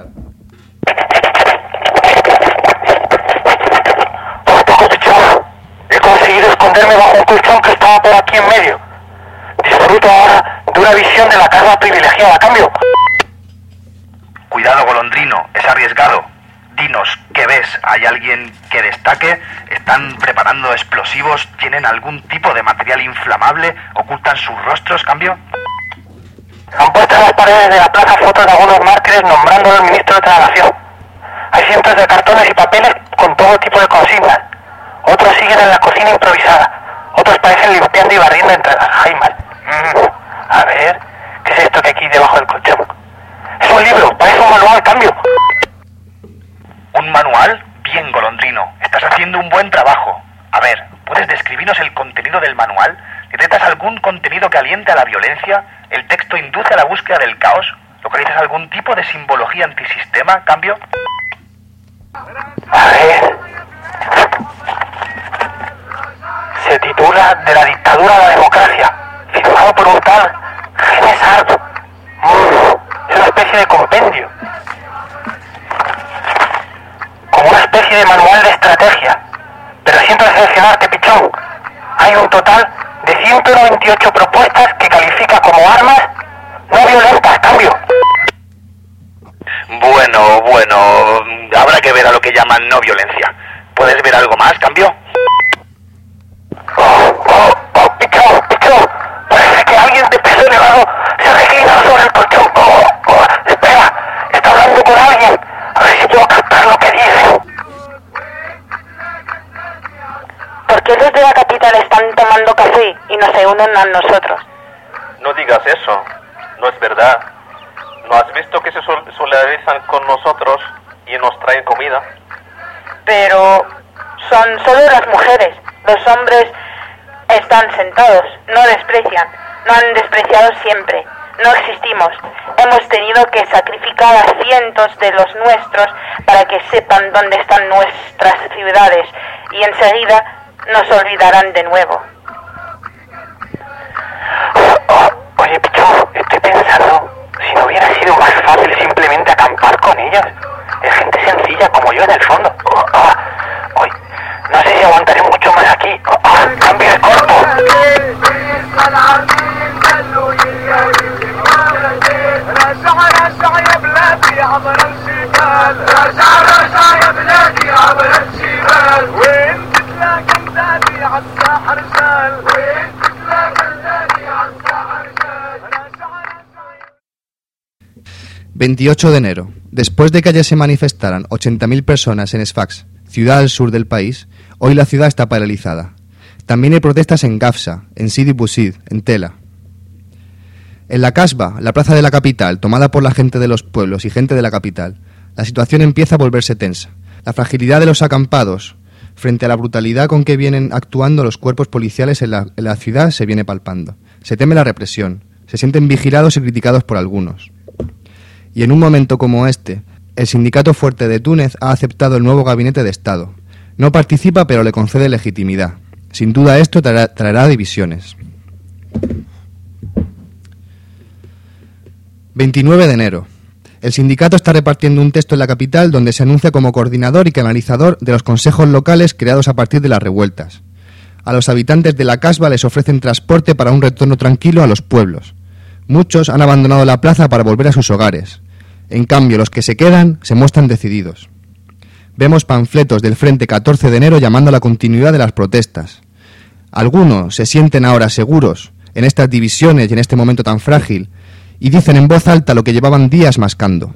He conseguido esconderme bajo un colchón que estaba por aquí en medio. Disfruto ahora de una visión de la casa privilegiada. ¿Cambio? Cuidado, golondrino, es arriesgado. Dinos, ¿qué ves? ¿Hay alguien que destaque? ¿Están preparando explosivos? ¿Tienen algún tipo de material inflamable? ¿Ocultan sus rostros? ¿Cambio? Han puesto en las paredes de la plaza fotos de algunos mártires nombrándolo el ministro de la Nación. Hay cientos de cartones y papeles con todo tipo de consignas. Otros siguen en la cocina improvisada. Otros parecen limpiando y barriendo entre las jaimas. A ver, ¿qué es esto que aquí debajo del colchón? Es un libro, parece un manual, ¿cambio? ¿Un manual? Bien, golondrino. Estás haciendo un buen trabajo. A ver, ¿puedes describirnos el contenido del manual? ¿Detectas algún contenido que aliente a la violencia? ¿El texto induce a la búsqueda del caos? ¿Localizas algún tipo de simbología antisistema? ¿Cambio? A ver... Se titula De la dictadura a la democracia, firmado por un tal Genes Art. Es una especie de compendio. Como una especie de manual de estrategia. Pero siento decepcionarte, pichón. Hay un total de 198 propuestas que califica como armas no violentas, ¿cambio? Bueno, habrá que ver a lo que llaman no violencia. ¿Puedes ver algo más, cambio? Pichón, parece que alguien de peso elevado se ha reclinado sobre el colchón. Espera, está hablando con alguien. A ver si puedo captar lo que dice. ¿Por qué los de la capital están tomando café y no se unen a nosotros? No digas eso, no es verdad. ¿No has visto que se solidarizan con nosotros y nos traen comida? Pero son solo las mujeres. Los hombres están sentados, no desprecian, no han despreciado siempre. No existimos. Hemos tenido que sacrificar a cientos de los nuestros para que sepan dónde están nuestras ciudades y enseguida nos olvidarán de nuevo. Oye, pichón, estoy pensando si no hubiera sido más fácil simplemente acampar con ellos. Es gente sencilla como yo en el fondo. Oye, no sé si aguantaré mucho más aquí. Cambio de corto. ...28 de enero... Después de que ayer se manifestaran 80.000 personas en Sfax, ciudad al sur del país, hoy la ciudad está paralizada. También hay protestas en Gafsa, en Sidi Bouzid, en Tela. En la Kasbah, la plaza de la capital, tomada por la gente de los pueblos y gente de la capital, la situación empieza a volverse tensa. La fragilidad de los acampados, frente a la brutalidad con que vienen actuando los cuerpos policiales en la ciudad, se viene palpando. Se teme la represión, se sienten vigilados y criticados por algunos. Y en un momento como este, el sindicato fuerte de Túnez ha aceptado el nuevo gabinete de Estado. No participa, pero le concede legitimidad. Sin duda esto traerá divisiones. 29 de enero. El sindicato está repartiendo un texto en la capital donde se anuncia como coordinador y canalizador de los consejos locales creados a partir de las revueltas. A los habitantes de la Kasbah les ofrecen transporte para un retorno tranquilo a los pueblos. Muchos han abandonado la plaza para volver a sus hogares. En cambio, los que se quedan se muestran decididos. Vemos panfletos del Frente 14 de enero llamando a la continuidad de las protestas. Algunos se sienten ahora seguros en estas divisiones y en este momento tan frágil y dicen en voz alta lo que llevaban días mascando.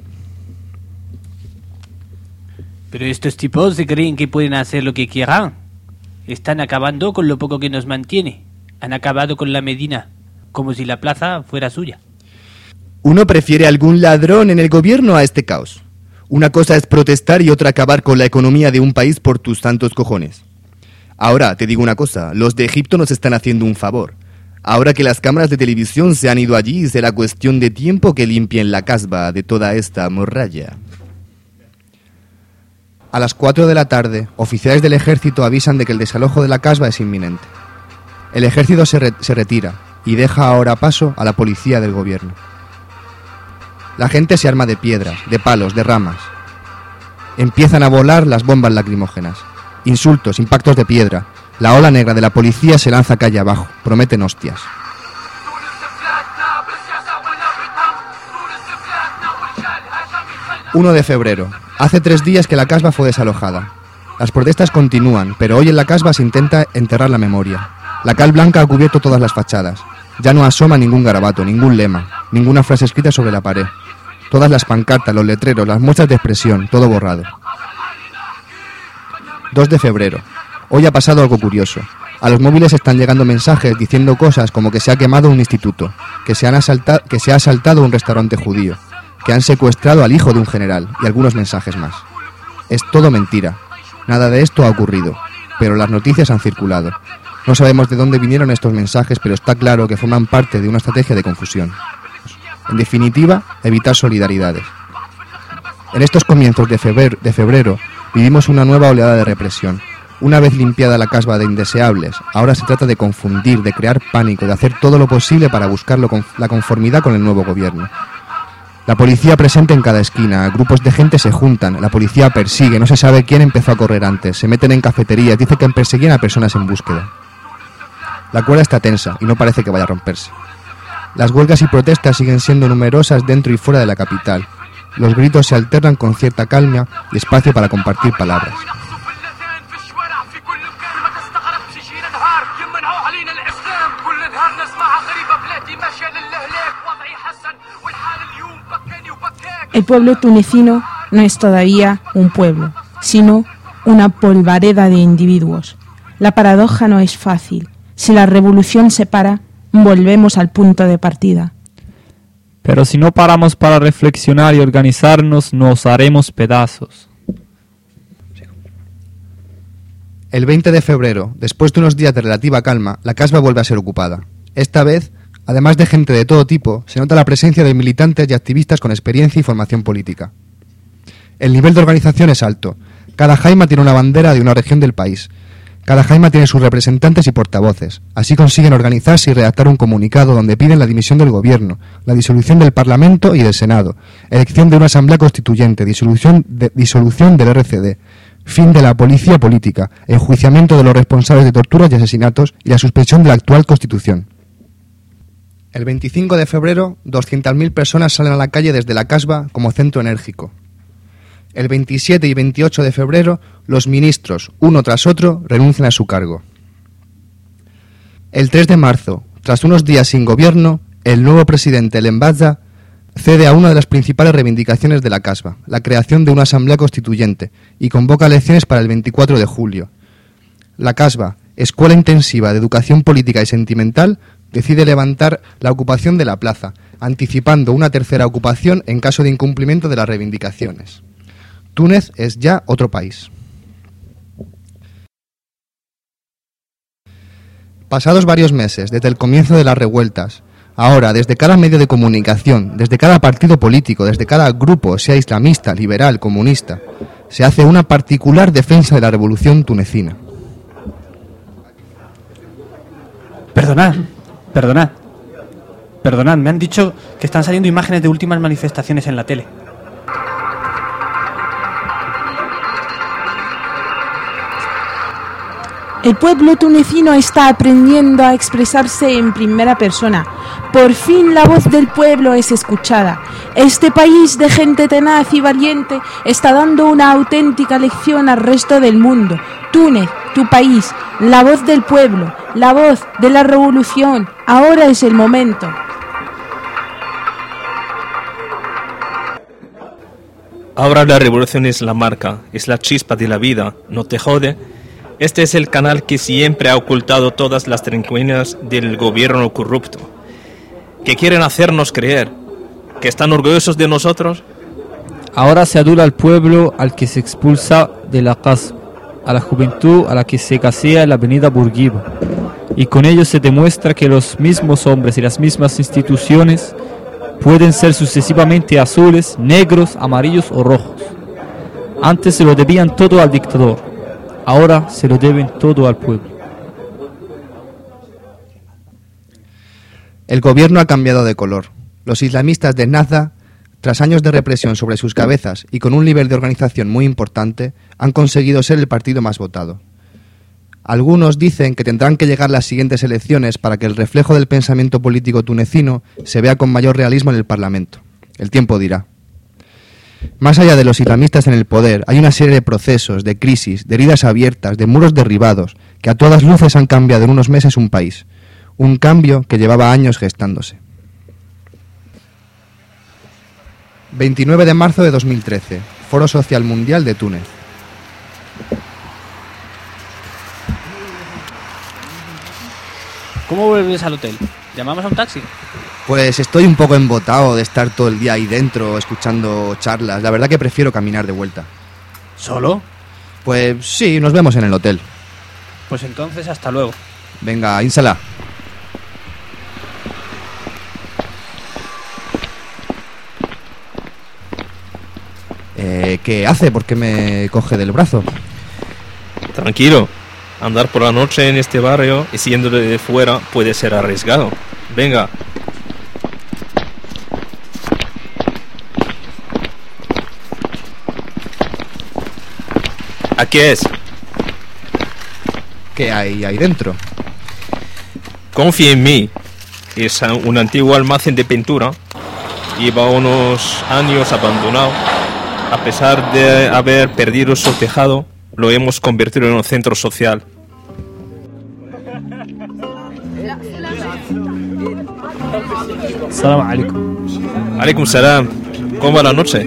Pero estos tipos se creen que pueden hacer lo que quieran. Están acabando con lo poco que nos mantiene. Han acabado con la Medina, como si la plaza fuera suya. Uno prefiere algún ladrón en el gobierno a este caos. Una cosa es protestar y otra acabar con la economía de un país por tus santos cojones. Ahora, te digo una cosa, los de Egipto nos están haciendo un favor. Ahora que las cámaras de televisión se han ido allí, será cuestión de tiempo que limpien la Casbah de toda esta morralla. A las 4 de la tarde, oficiales del ejército avisan de que el desalojo de la Casbah es inminente. El ejército se retira y deja ahora paso a la policía del gobierno. La gente se arma de piedras, de palos, de ramas. Empiezan a volar las bombas lacrimógenas. Insultos, impactos de piedra. La ola negra de la policía se lanza calle abajo. Prometen hostias. 1 de febrero. Hace 3 días que la Casbah fue desalojada. Las protestas continúan, pero hoy en la Casbah se intenta enterrar la memoria. La cal blanca ha cubierto todas las fachadas. Ya no asoma ningún garabato, ningún lema, ninguna frase escrita sobre la pared. Todas las pancartas, los letreros, las muestras de expresión, todo borrado. 2 de febrero. Hoy ha pasado algo curioso. A los móviles están llegando mensajes diciendo cosas como que se ha quemado un instituto, que se ha asaltado un restaurante judío, que han secuestrado al hijo de un general y algunos mensajes más. Es todo mentira. Nada de esto ha ocurrido, pero las noticias han circulado. No sabemos de dónde vinieron estos mensajes, pero está claro que forman parte de una estrategia de confusión. En definitiva, evitar solidaridades. En estos comienzos de febrero vivimos una nueva oleada de represión. Una vez limpiada la Casbah de indeseables, ahora se trata de confundir, de crear pánico, de hacer todo lo posible para buscar la conformidad con el nuevo gobierno. La policía presente en cada esquina, grupos de gente se juntan, la policía persigue, no se sabe quién empezó a correr antes, se meten en cafeterías, dice que perseguían a personas en búsqueda. La cuerda está tensa y no parece que vaya a romperse. Las huelgas y protestas siguen siendo numerosas dentro y fuera de la capital. Los gritos se alternan con cierta calma y espacio para compartir palabras. El pueblo tunecino no es todavía un pueblo, sino una polvareda de individuos. La paradoja no es fácil. Si la revolución se para, volvemos al punto de partida. Pero si no paramos para reflexionar y organizarnos, nos haremos pedazos. El 20 de febrero, después de unos días de relativa calma, la Casbah vuelve a ser ocupada. Esta vez, además de gente de todo tipo, se nota la presencia de militantes y activistas con experiencia y formación política. El nivel de organización es alto. Cada jaima tiene una bandera de una región del país. Cada jaima tiene sus representantes y portavoces. Así consiguen organizarse y redactar un comunicado donde piden la dimisión del gobierno, la disolución del Parlamento y del Senado, elección de una asamblea constituyente, disolución del RCD, fin de la policía política, enjuiciamiento de los responsables de torturas y asesinatos y la suspensión de la actual Constitución. El 25 de febrero, 200.000 personas salen a la calle desde la Casbah como centro enérgico. El 27 y 28 de febrero, los ministros, uno tras otro, renuncian a su cargo. El 3 de marzo, tras unos días sin gobierno, el nuevo presidente, el Embadza, cede a una de las principales reivindicaciones de la Casbah, la creación de una asamblea constituyente, y convoca elecciones para el 24 de julio. La Casbah, escuela intensiva de educación política y sentimental, decide levantar la ocupación de la plaza, anticipando una tercera ocupación en caso de incumplimiento de las reivindicaciones. Túnez es ya otro país. Pasados varios meses desde el comienzo de las revueltas, ahora desde cada medio de comunicación, desde cada partido político, desde cada grupo, sea islamista, liberal, comunista, se hace una particular defensa de la revolución tunecina. Perdonad, me han dicho que están saliendo imágenes de últimas manifestaciones en la tele. El pueblo tunecino está aprendiendo a expresarse en primera persona. Por fin la voz del pueblo es escuchada. Este país de gente tenaz y valiente está dando una auténtica lección al resto del mundo. Túnez, tu país, la voz del pueblo, la voz de la revolución. Ahora es el momento. Ahora la revolución es la marca, es la chispa de la vida, ¿no te jode? Este es el canal que siempre ha ocultado todas las trincuelas del gobierno corrupto, que quieren hacernos creer que están orgullosos de nosotros. Ahora se adula al pueblo al que se expulsa de la casa, a la juventud a la que se casea en la avenida Bourguiba, y con ello se demuestra que los mismos hombres y las mismas instituciones pueden ser sucesivamente azules, negros, amarillos o rojos. Antes se lo debían todo al dictador, ahora se lo deben todo al pueblo. El gobierno ha cambiado de color. Los islamistas de Naza, tras años de represión sobre sus cabezas y con un nivel de organización muy importante, han conseguido ser el partido más votado. Algunos dicen que tendrán que llegar las siguientes elecciones para que el reflejo del pensamiento político tunecino se vea con mayor realismo en el Parlamento. El tiempo dirá. Más allá de los islamistas en el poder, hay una serie de procesos, de crisis, de heridas abiertas, de muros derribados, que a todas luces han cambiado en unos meses un país. Un cambio que llevaba años gestándose. 29 de marzo de 2013, Foro Social Mundial de Túnez. ¿Cómo vuelves al hotel? ¿Llamamos a un taxi? Pues estoy un poco embotado de estar todo el día ahí dentro escuchando charlas. La verdad que prefiero caminar de vuelta. ¿Solo? Pues sí, nos vemos en el hotel. Pues entonces hasta luego. Venga, ínsala. ¿Qué hace? ¿Por qué me coge del brazo? Tranquilo. Andar por la noche en este barrio y siendo de fuera puede ser arriesgado. Venga. ¿Aquí es? ¿Qué hay ahí dentro? Confía en mí. Es un antiguo almacén de pintura. Lleva unos años abandonado. A pesar de haber perdido su tejado, lo hemos convertido en un centro social. Salam alaikum. Alaikum salam. ¿Cómo va la noche?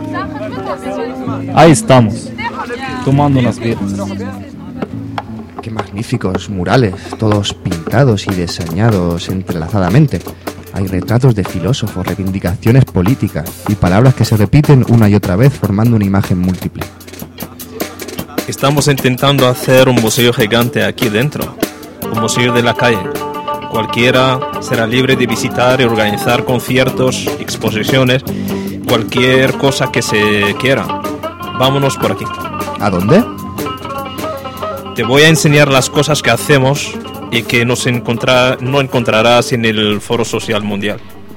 Ahí estamos, tomando unas birras. Qué magníficos murales, todos pintados y diseñados entrelazadamente. Hay retratos de filósofos, reivindicaciones políticas y palabras que se repiten una y otra vez formando una imagen múltiple. Estamos intentando hacer un museo gigante aquí dentro, un museo de la calle. Cualquiera será libre de visitar y organizar conciertos, exposiciones, cualquier cosa que se quiera. Vámonos por aquí. ¿A dónde? Te voy a enseñar las cosas que hacemos y que no encontrarás en el Foro Social Mundial.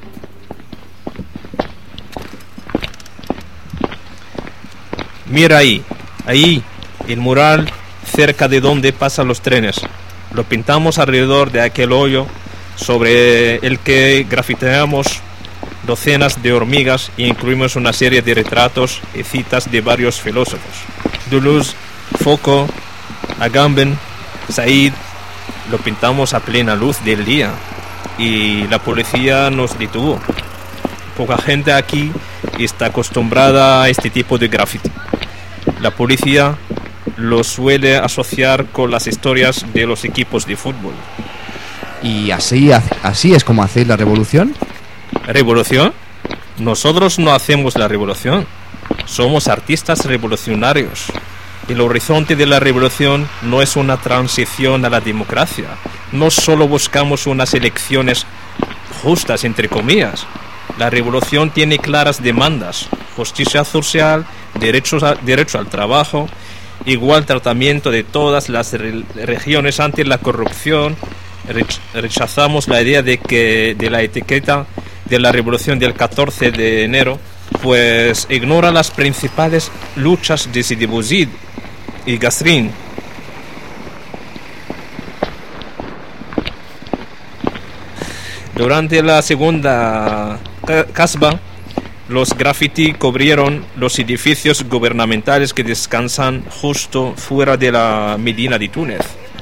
Mira ahí, el mural cerca de donde pasan los trenes. Lo pintamos alrededor de aquel hoyo sobre el que grafiteamos docenas de hormigas e incluimos una serie de retratos y citas de varios filósofos. Deleuze, Foucault, Agamben, Said. Lo pintamos a plena luz del día y la policía nos detuvo. Poca gente aquí está acostumbrada a este tipo de graffiti. La policía lo suele asociar con las historias de los equipos de fútbol. ¿Y así es como hacéis la revolución? ¿Revolución? Nosotros no hacemos la revolución. Somos artistas revolucionarios. El horizonte de la revolución no es una transición a la democracia. No solo buscamos unas elecciones justas, entre comillas. La revolución tiene claras demandas: justicia social, derecho al trabajo, igual tratamiento de todas las regiones ante la corrupción. Rechazamos la idea de la etiqueta de la revolución del 14 de enero, pues ignora las principales luchas de Sidi Bouzid y Gasrin. Durante la segunda casba, los graffiti cubrieron los edificios gubernamentales que descansan justo fuera de la Medina de Túnez.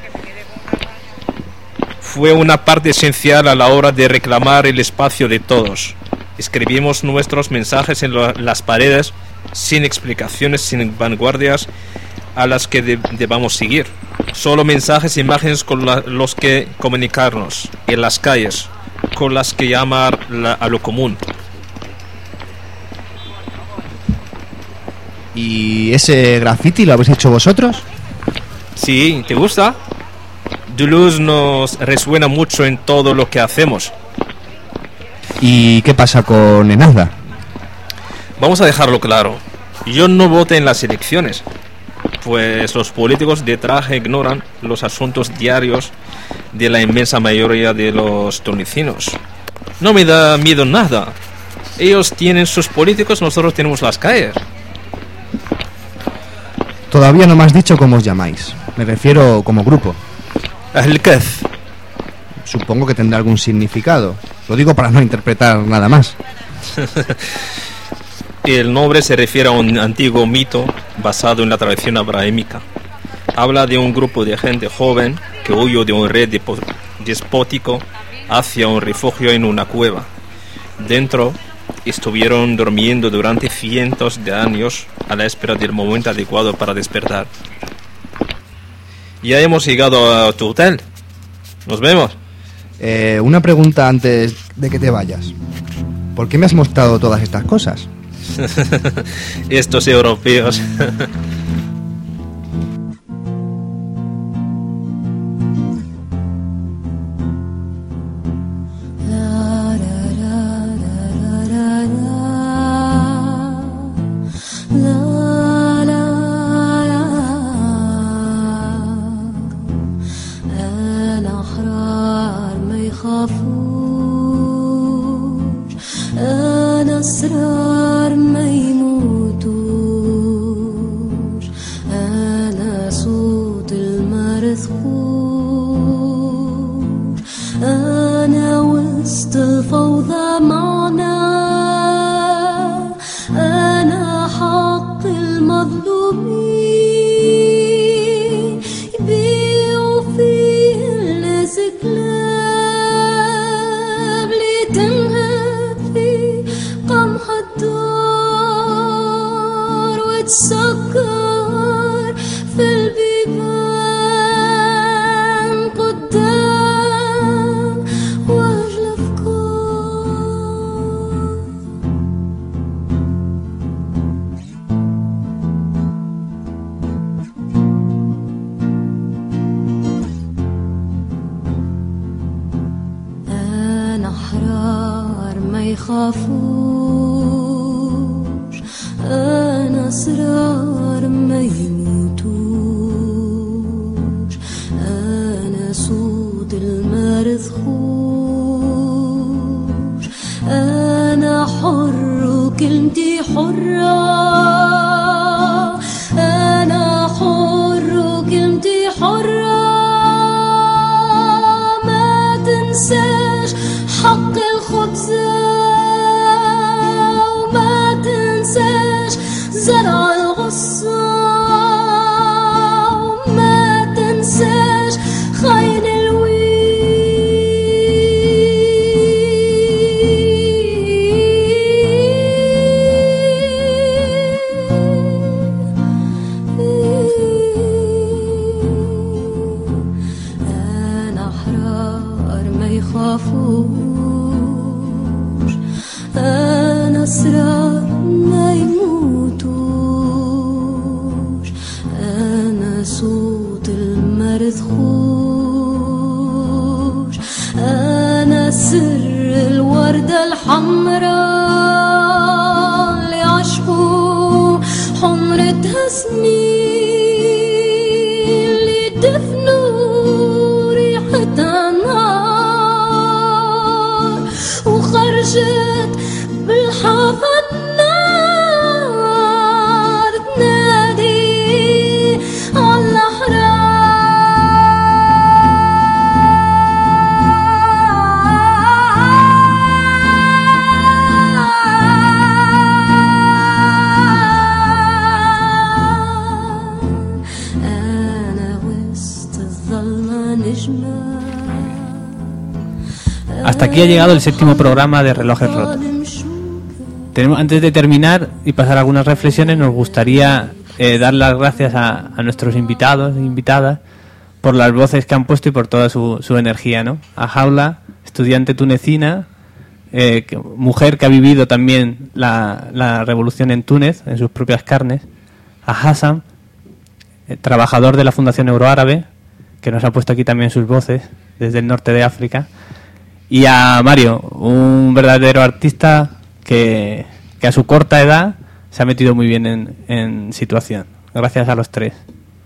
Fue una parte esencial a la hora de reclamar el espacio de todos. Escribimos nuestros mensajes en las paredes, sin explicaciones, sin vanguardias a las que debamos seguir. Solo mensajes e imágenes con los que comunicarnos, en las calles, con las que llamar a lo común. ¿Y ese graffiti lo habéis hecho vosotros? Sí, ¿te gusta? Duluth nos resuena mucho en todo lo que hacemos. ¿Y qué pasa con Ennahda? Vamos a dejarlo claro. Yo no voté en las elecciones, pues los políticos de traje ignoran los asuntos diarios de la inmensa mayoría de los tunecinos. No me da miedo nada. Ellos tienen sus políticos, nosotros tenemos las calles. Todavía no me has dicho cómo os llamáis. Me refiero como grupo. Ahl-Kahf. Supongo que tendrá algún significado. Lo digo para no interpretar nada más. El nombre se refiere a un antiguo mito basado en la tradición abrahámica. Habla de un grupo de gente joven que huyó de un rey despótico hacia un refugio en una cueva. Dentro estuvieron durmiendo durante cientos de años a la espera del momento adecuado para despertar. Ya hemos llegado a tu hotel. Nos vemos. Una pregunta antes de que te vayas. ¿Por qué me has mostrado todas estas cosas? Estos europeos. Hasta aquí ha llegado el 7º programa de Relojes Rotos. Antes de terminar y pasar algunas reflexiones, nos gustaría dar las gracias a nuestros invitados e invitadas por las voces que han puesto y por toda su energía, ¿no? A Jaula, estudiante tunecina, mujer que ha vivido también la revolución en Túnez en sus propias carnes. A Hassan, trabajador de la Fundación Euroárabe, que nos ha puesto aquí también sus voces desde el norte de África. Y a Mario, un verdadero artista que a su corta edad se ha metido muy bien en situación. Gracias a los tres.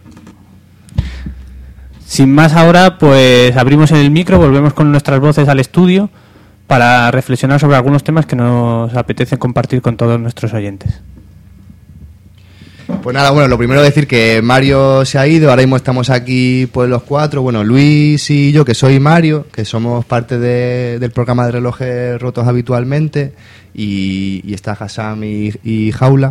Sin más ahora, pues abrimos el micro, volvemos con nuestras voces al estudio para reflexionar sobre algunos temas que nos apetece compartir con todos nuestros oyentes. Pues nada, bueno, lo primero decir que Mario se ha ido, ahora mismo estamos aquí pues los cuatro, bueno, Luis y yo, que soy Mario, que somos parte del programa de Relojes Rotos habitualmente, y está Hassan y Jaula.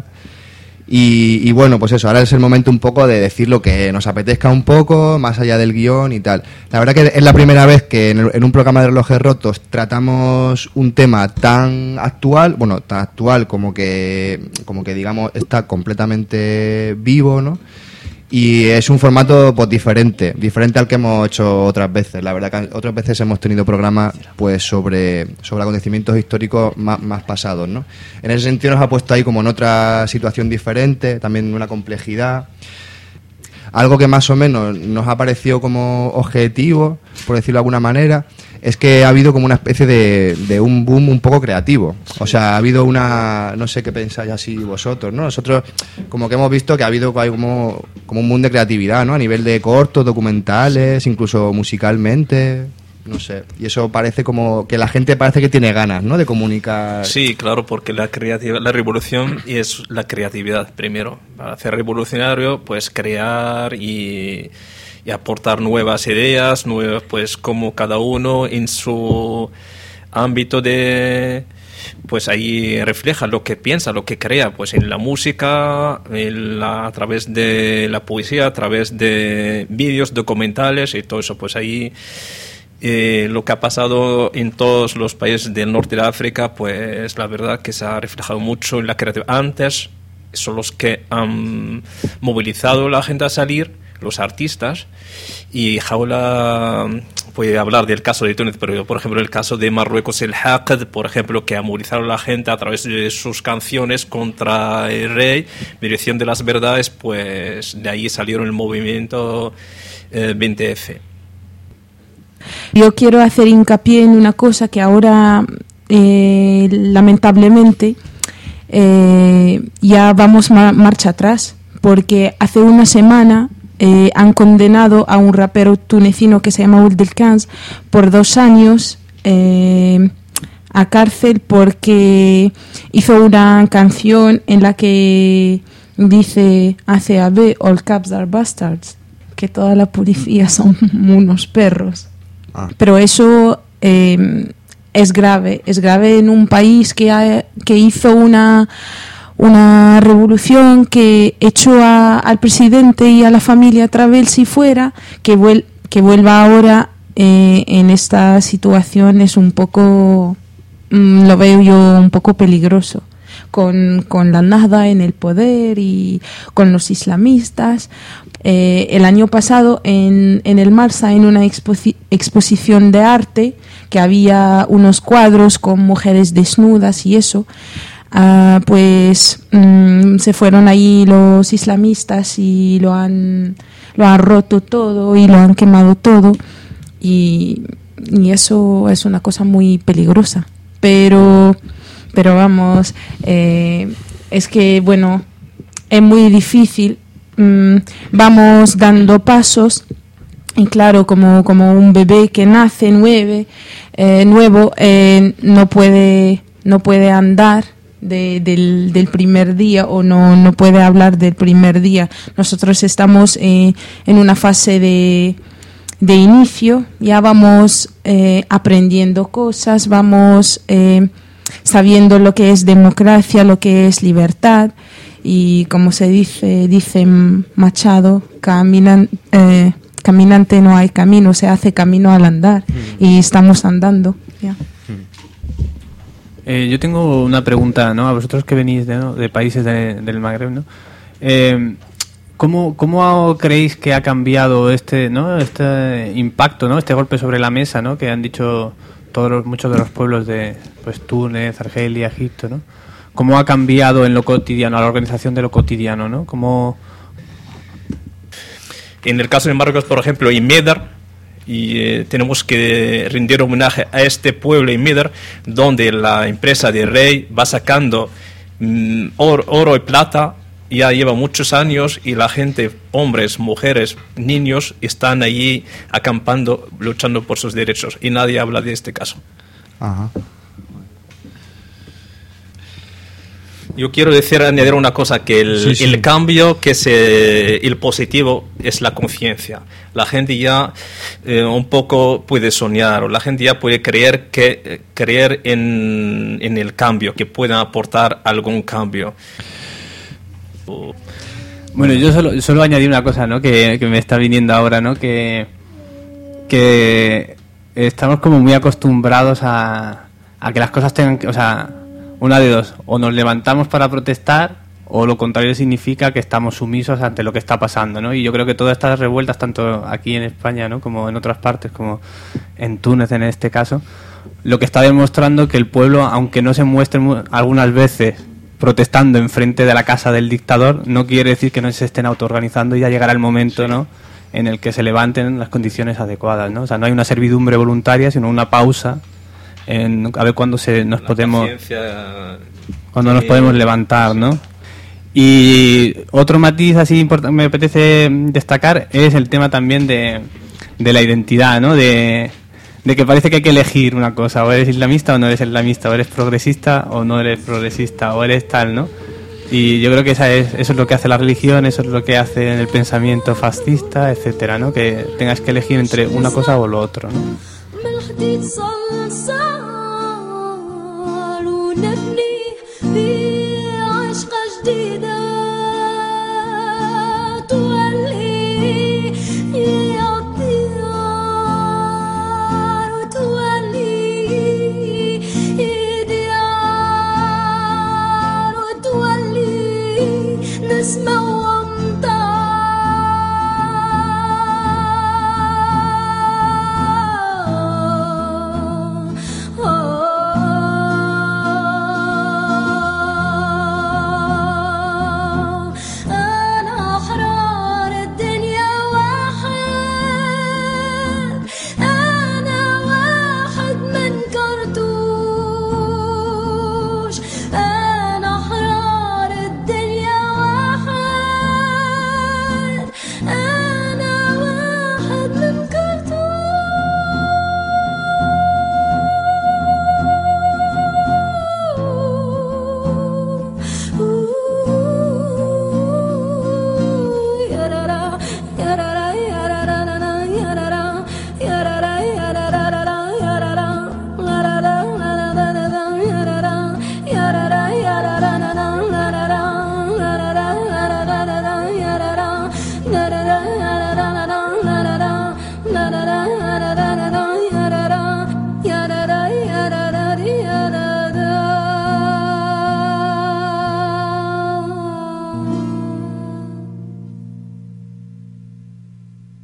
Y bueno, pues eso, ahora es el momento un poco de decir lo que nos apetezca un poco, más allá del guión y tal. La verdad que es la primera vez que en un programa de Relojes Rotos tratamos un tema tan actual, bueno, tan actual como que digamos está completamente vivo, ¿no? Y es un formato pues diferente al que hemos hecho otras veces. La verdad que otras veces hemos tenido programas pues sobre acontecimientos históricos más pasados, ¿no? En ese sentido nos ha puesto ahí como en otra situación diferente, también una complejidad. Algo que más o menos nos ha parecido como objetivo, por decirlo de alguna manera, es que ha habido como una especie de un boom un poco creativo. O sea, ha habido no sé qué pensáis así vosotros, ¿no? Nosotros como que hemos visto que ha habido como un boom de creatividad, ¿no? A nivel de cortos, documentales, incluso musicalmente, no sé. Y eso parece como que la gente parece que tiene ganas, ¿no? De comunicar. Sí, claro, porque la revolución es la creatividad primero. Para ser revolucionario, pues crear y aportar nuevas ideas, pues como cada uno en su ámbito pues ahí refleja lo que piensa, lo que crea, pues en la música, a través de la poesía, a través de vídeos, documentales y todo eso, pues ahí lo que ha pasado en todos los países del norte de África, pues la verdad que se ha reflejado mucho en la creatividad. Antes son los que han movilizado a la gente a salir, los artistas, y Jaula puede hablar del caso de Túnez, pero por ejemplo el caso de Marruecos, el Haqd, por ejemplo, que ha movilizado a la gente a través de sus canciones contra el rey, Dirección de las Verdades, pues de ahí salieron el movimiento 20F. Yo quiero hacer hincapié en una cosa que ahora lamentablemente ya vamos marcha atrás, porque hace una semana han condenado a un rapero tunecino que se llama Ould El Kans por 2 años a cárcel porque hizo una canción en la que dice ACAB, all cops are bastards, que toda la policía son unos perros. Pero eso es grave en un país que hizo una revolución, que echó al presidente y a la familia Travels fuera, que vuelva ahora en esta situación es un poco, lo veo yo un poco peligroso, con la Nahda en el poder y con los islamistas. El año pasado en el Marsa, en una exposición de arte, que había unos cuadros con mujeres desnudas y eso, pues se fueron ahí los islamistas y lo han roto todo y lo han quemado todo, y eso es una cosa muy peligrosa, pero vamos, es que bueno, es muy difícil. Vamos dando pasos y claro, como un bebé que nace nuevo no puede andar del primer día, o no puede hablar del primer día. Nosotros estamos en una fase de inicio, ya vamos aprendiendo cosas, vamos sabiendo lo que es democracia, lo que es libertad, y como se dice Machado, caminante no hay camino, se hace camino al andar y estamos andando. Ya. Yo tengo una pregunta, ¿no? A vosotros que venís de países del Magreb, ¿no? ¿Cómo creéis que ha cambiado este impacto, ¿no? Este golpe sobre la mesa, ¿no? Que han dicho muchos de los pueblos de Túnez, Argelia, Egipto, ¿no? ¿Cómo ha cambiado en lo cotidiano, a la organización de lo cotidiano, ¿no? En el caso de Marruecos, por ejemplo, en Médar, tenemos que rendir homenaje a este pueblo en Médar, donde la empresa de Rey va sacando oro y plata. Ya lleva muchos años y la gente, hombres, mujeres, niños, están allí acampando, luchando por sus derechos y nadie habla de este caso. Ajá. Yo quiero añadir una cosa, que el cambio, el positivo, es la conciencia. La gente ya un poco puede soñar, o la gente ya puede creer en el cambio, que pueda aportar algún cambio. Bueno, yo solo añadir una cosa, ¿no? Que me está viniendo ahora, ¿no? Que estamos como muy acostumbrados a que las cosas tengan que, o sea, una de dos, o nos levantamos para protestar, o lo contrario significa que estamos sumisos ante lo que está pasando, ¿no? Y yo creo que todas estas revueltas, tanto aquí en España, ¿no? Como en otras partes, como en Túnez en este caso, lo que está demostrando que el pueblo, aunque no se muestre algunas veces protestando enfrente de la casa del dictador, no quiere decir que no se estén autoorganizando y ya llegará el momento, ¿no? En el que se levanten las condiciones adecuadas, ¿no? O sea, no hay una servidumbre voluntaria, sino una pausa a ver cuándo nos podemos levantar, ¿no? Y otro matiz así importante me apetece destacar es el tema también de la identidad, ¿no? De que parece que hay que elegir una cosa, o eres islamista o no eres islamista, o eres progresista o no eres progresista, o eres tal, ¿no? Y yo creo que eso es lo que hace la religión, eso es lo que hace el pensamiento fascista, etcétera, ¿no? Que tengas que elegir entre una cosa o lo otro, ¿no?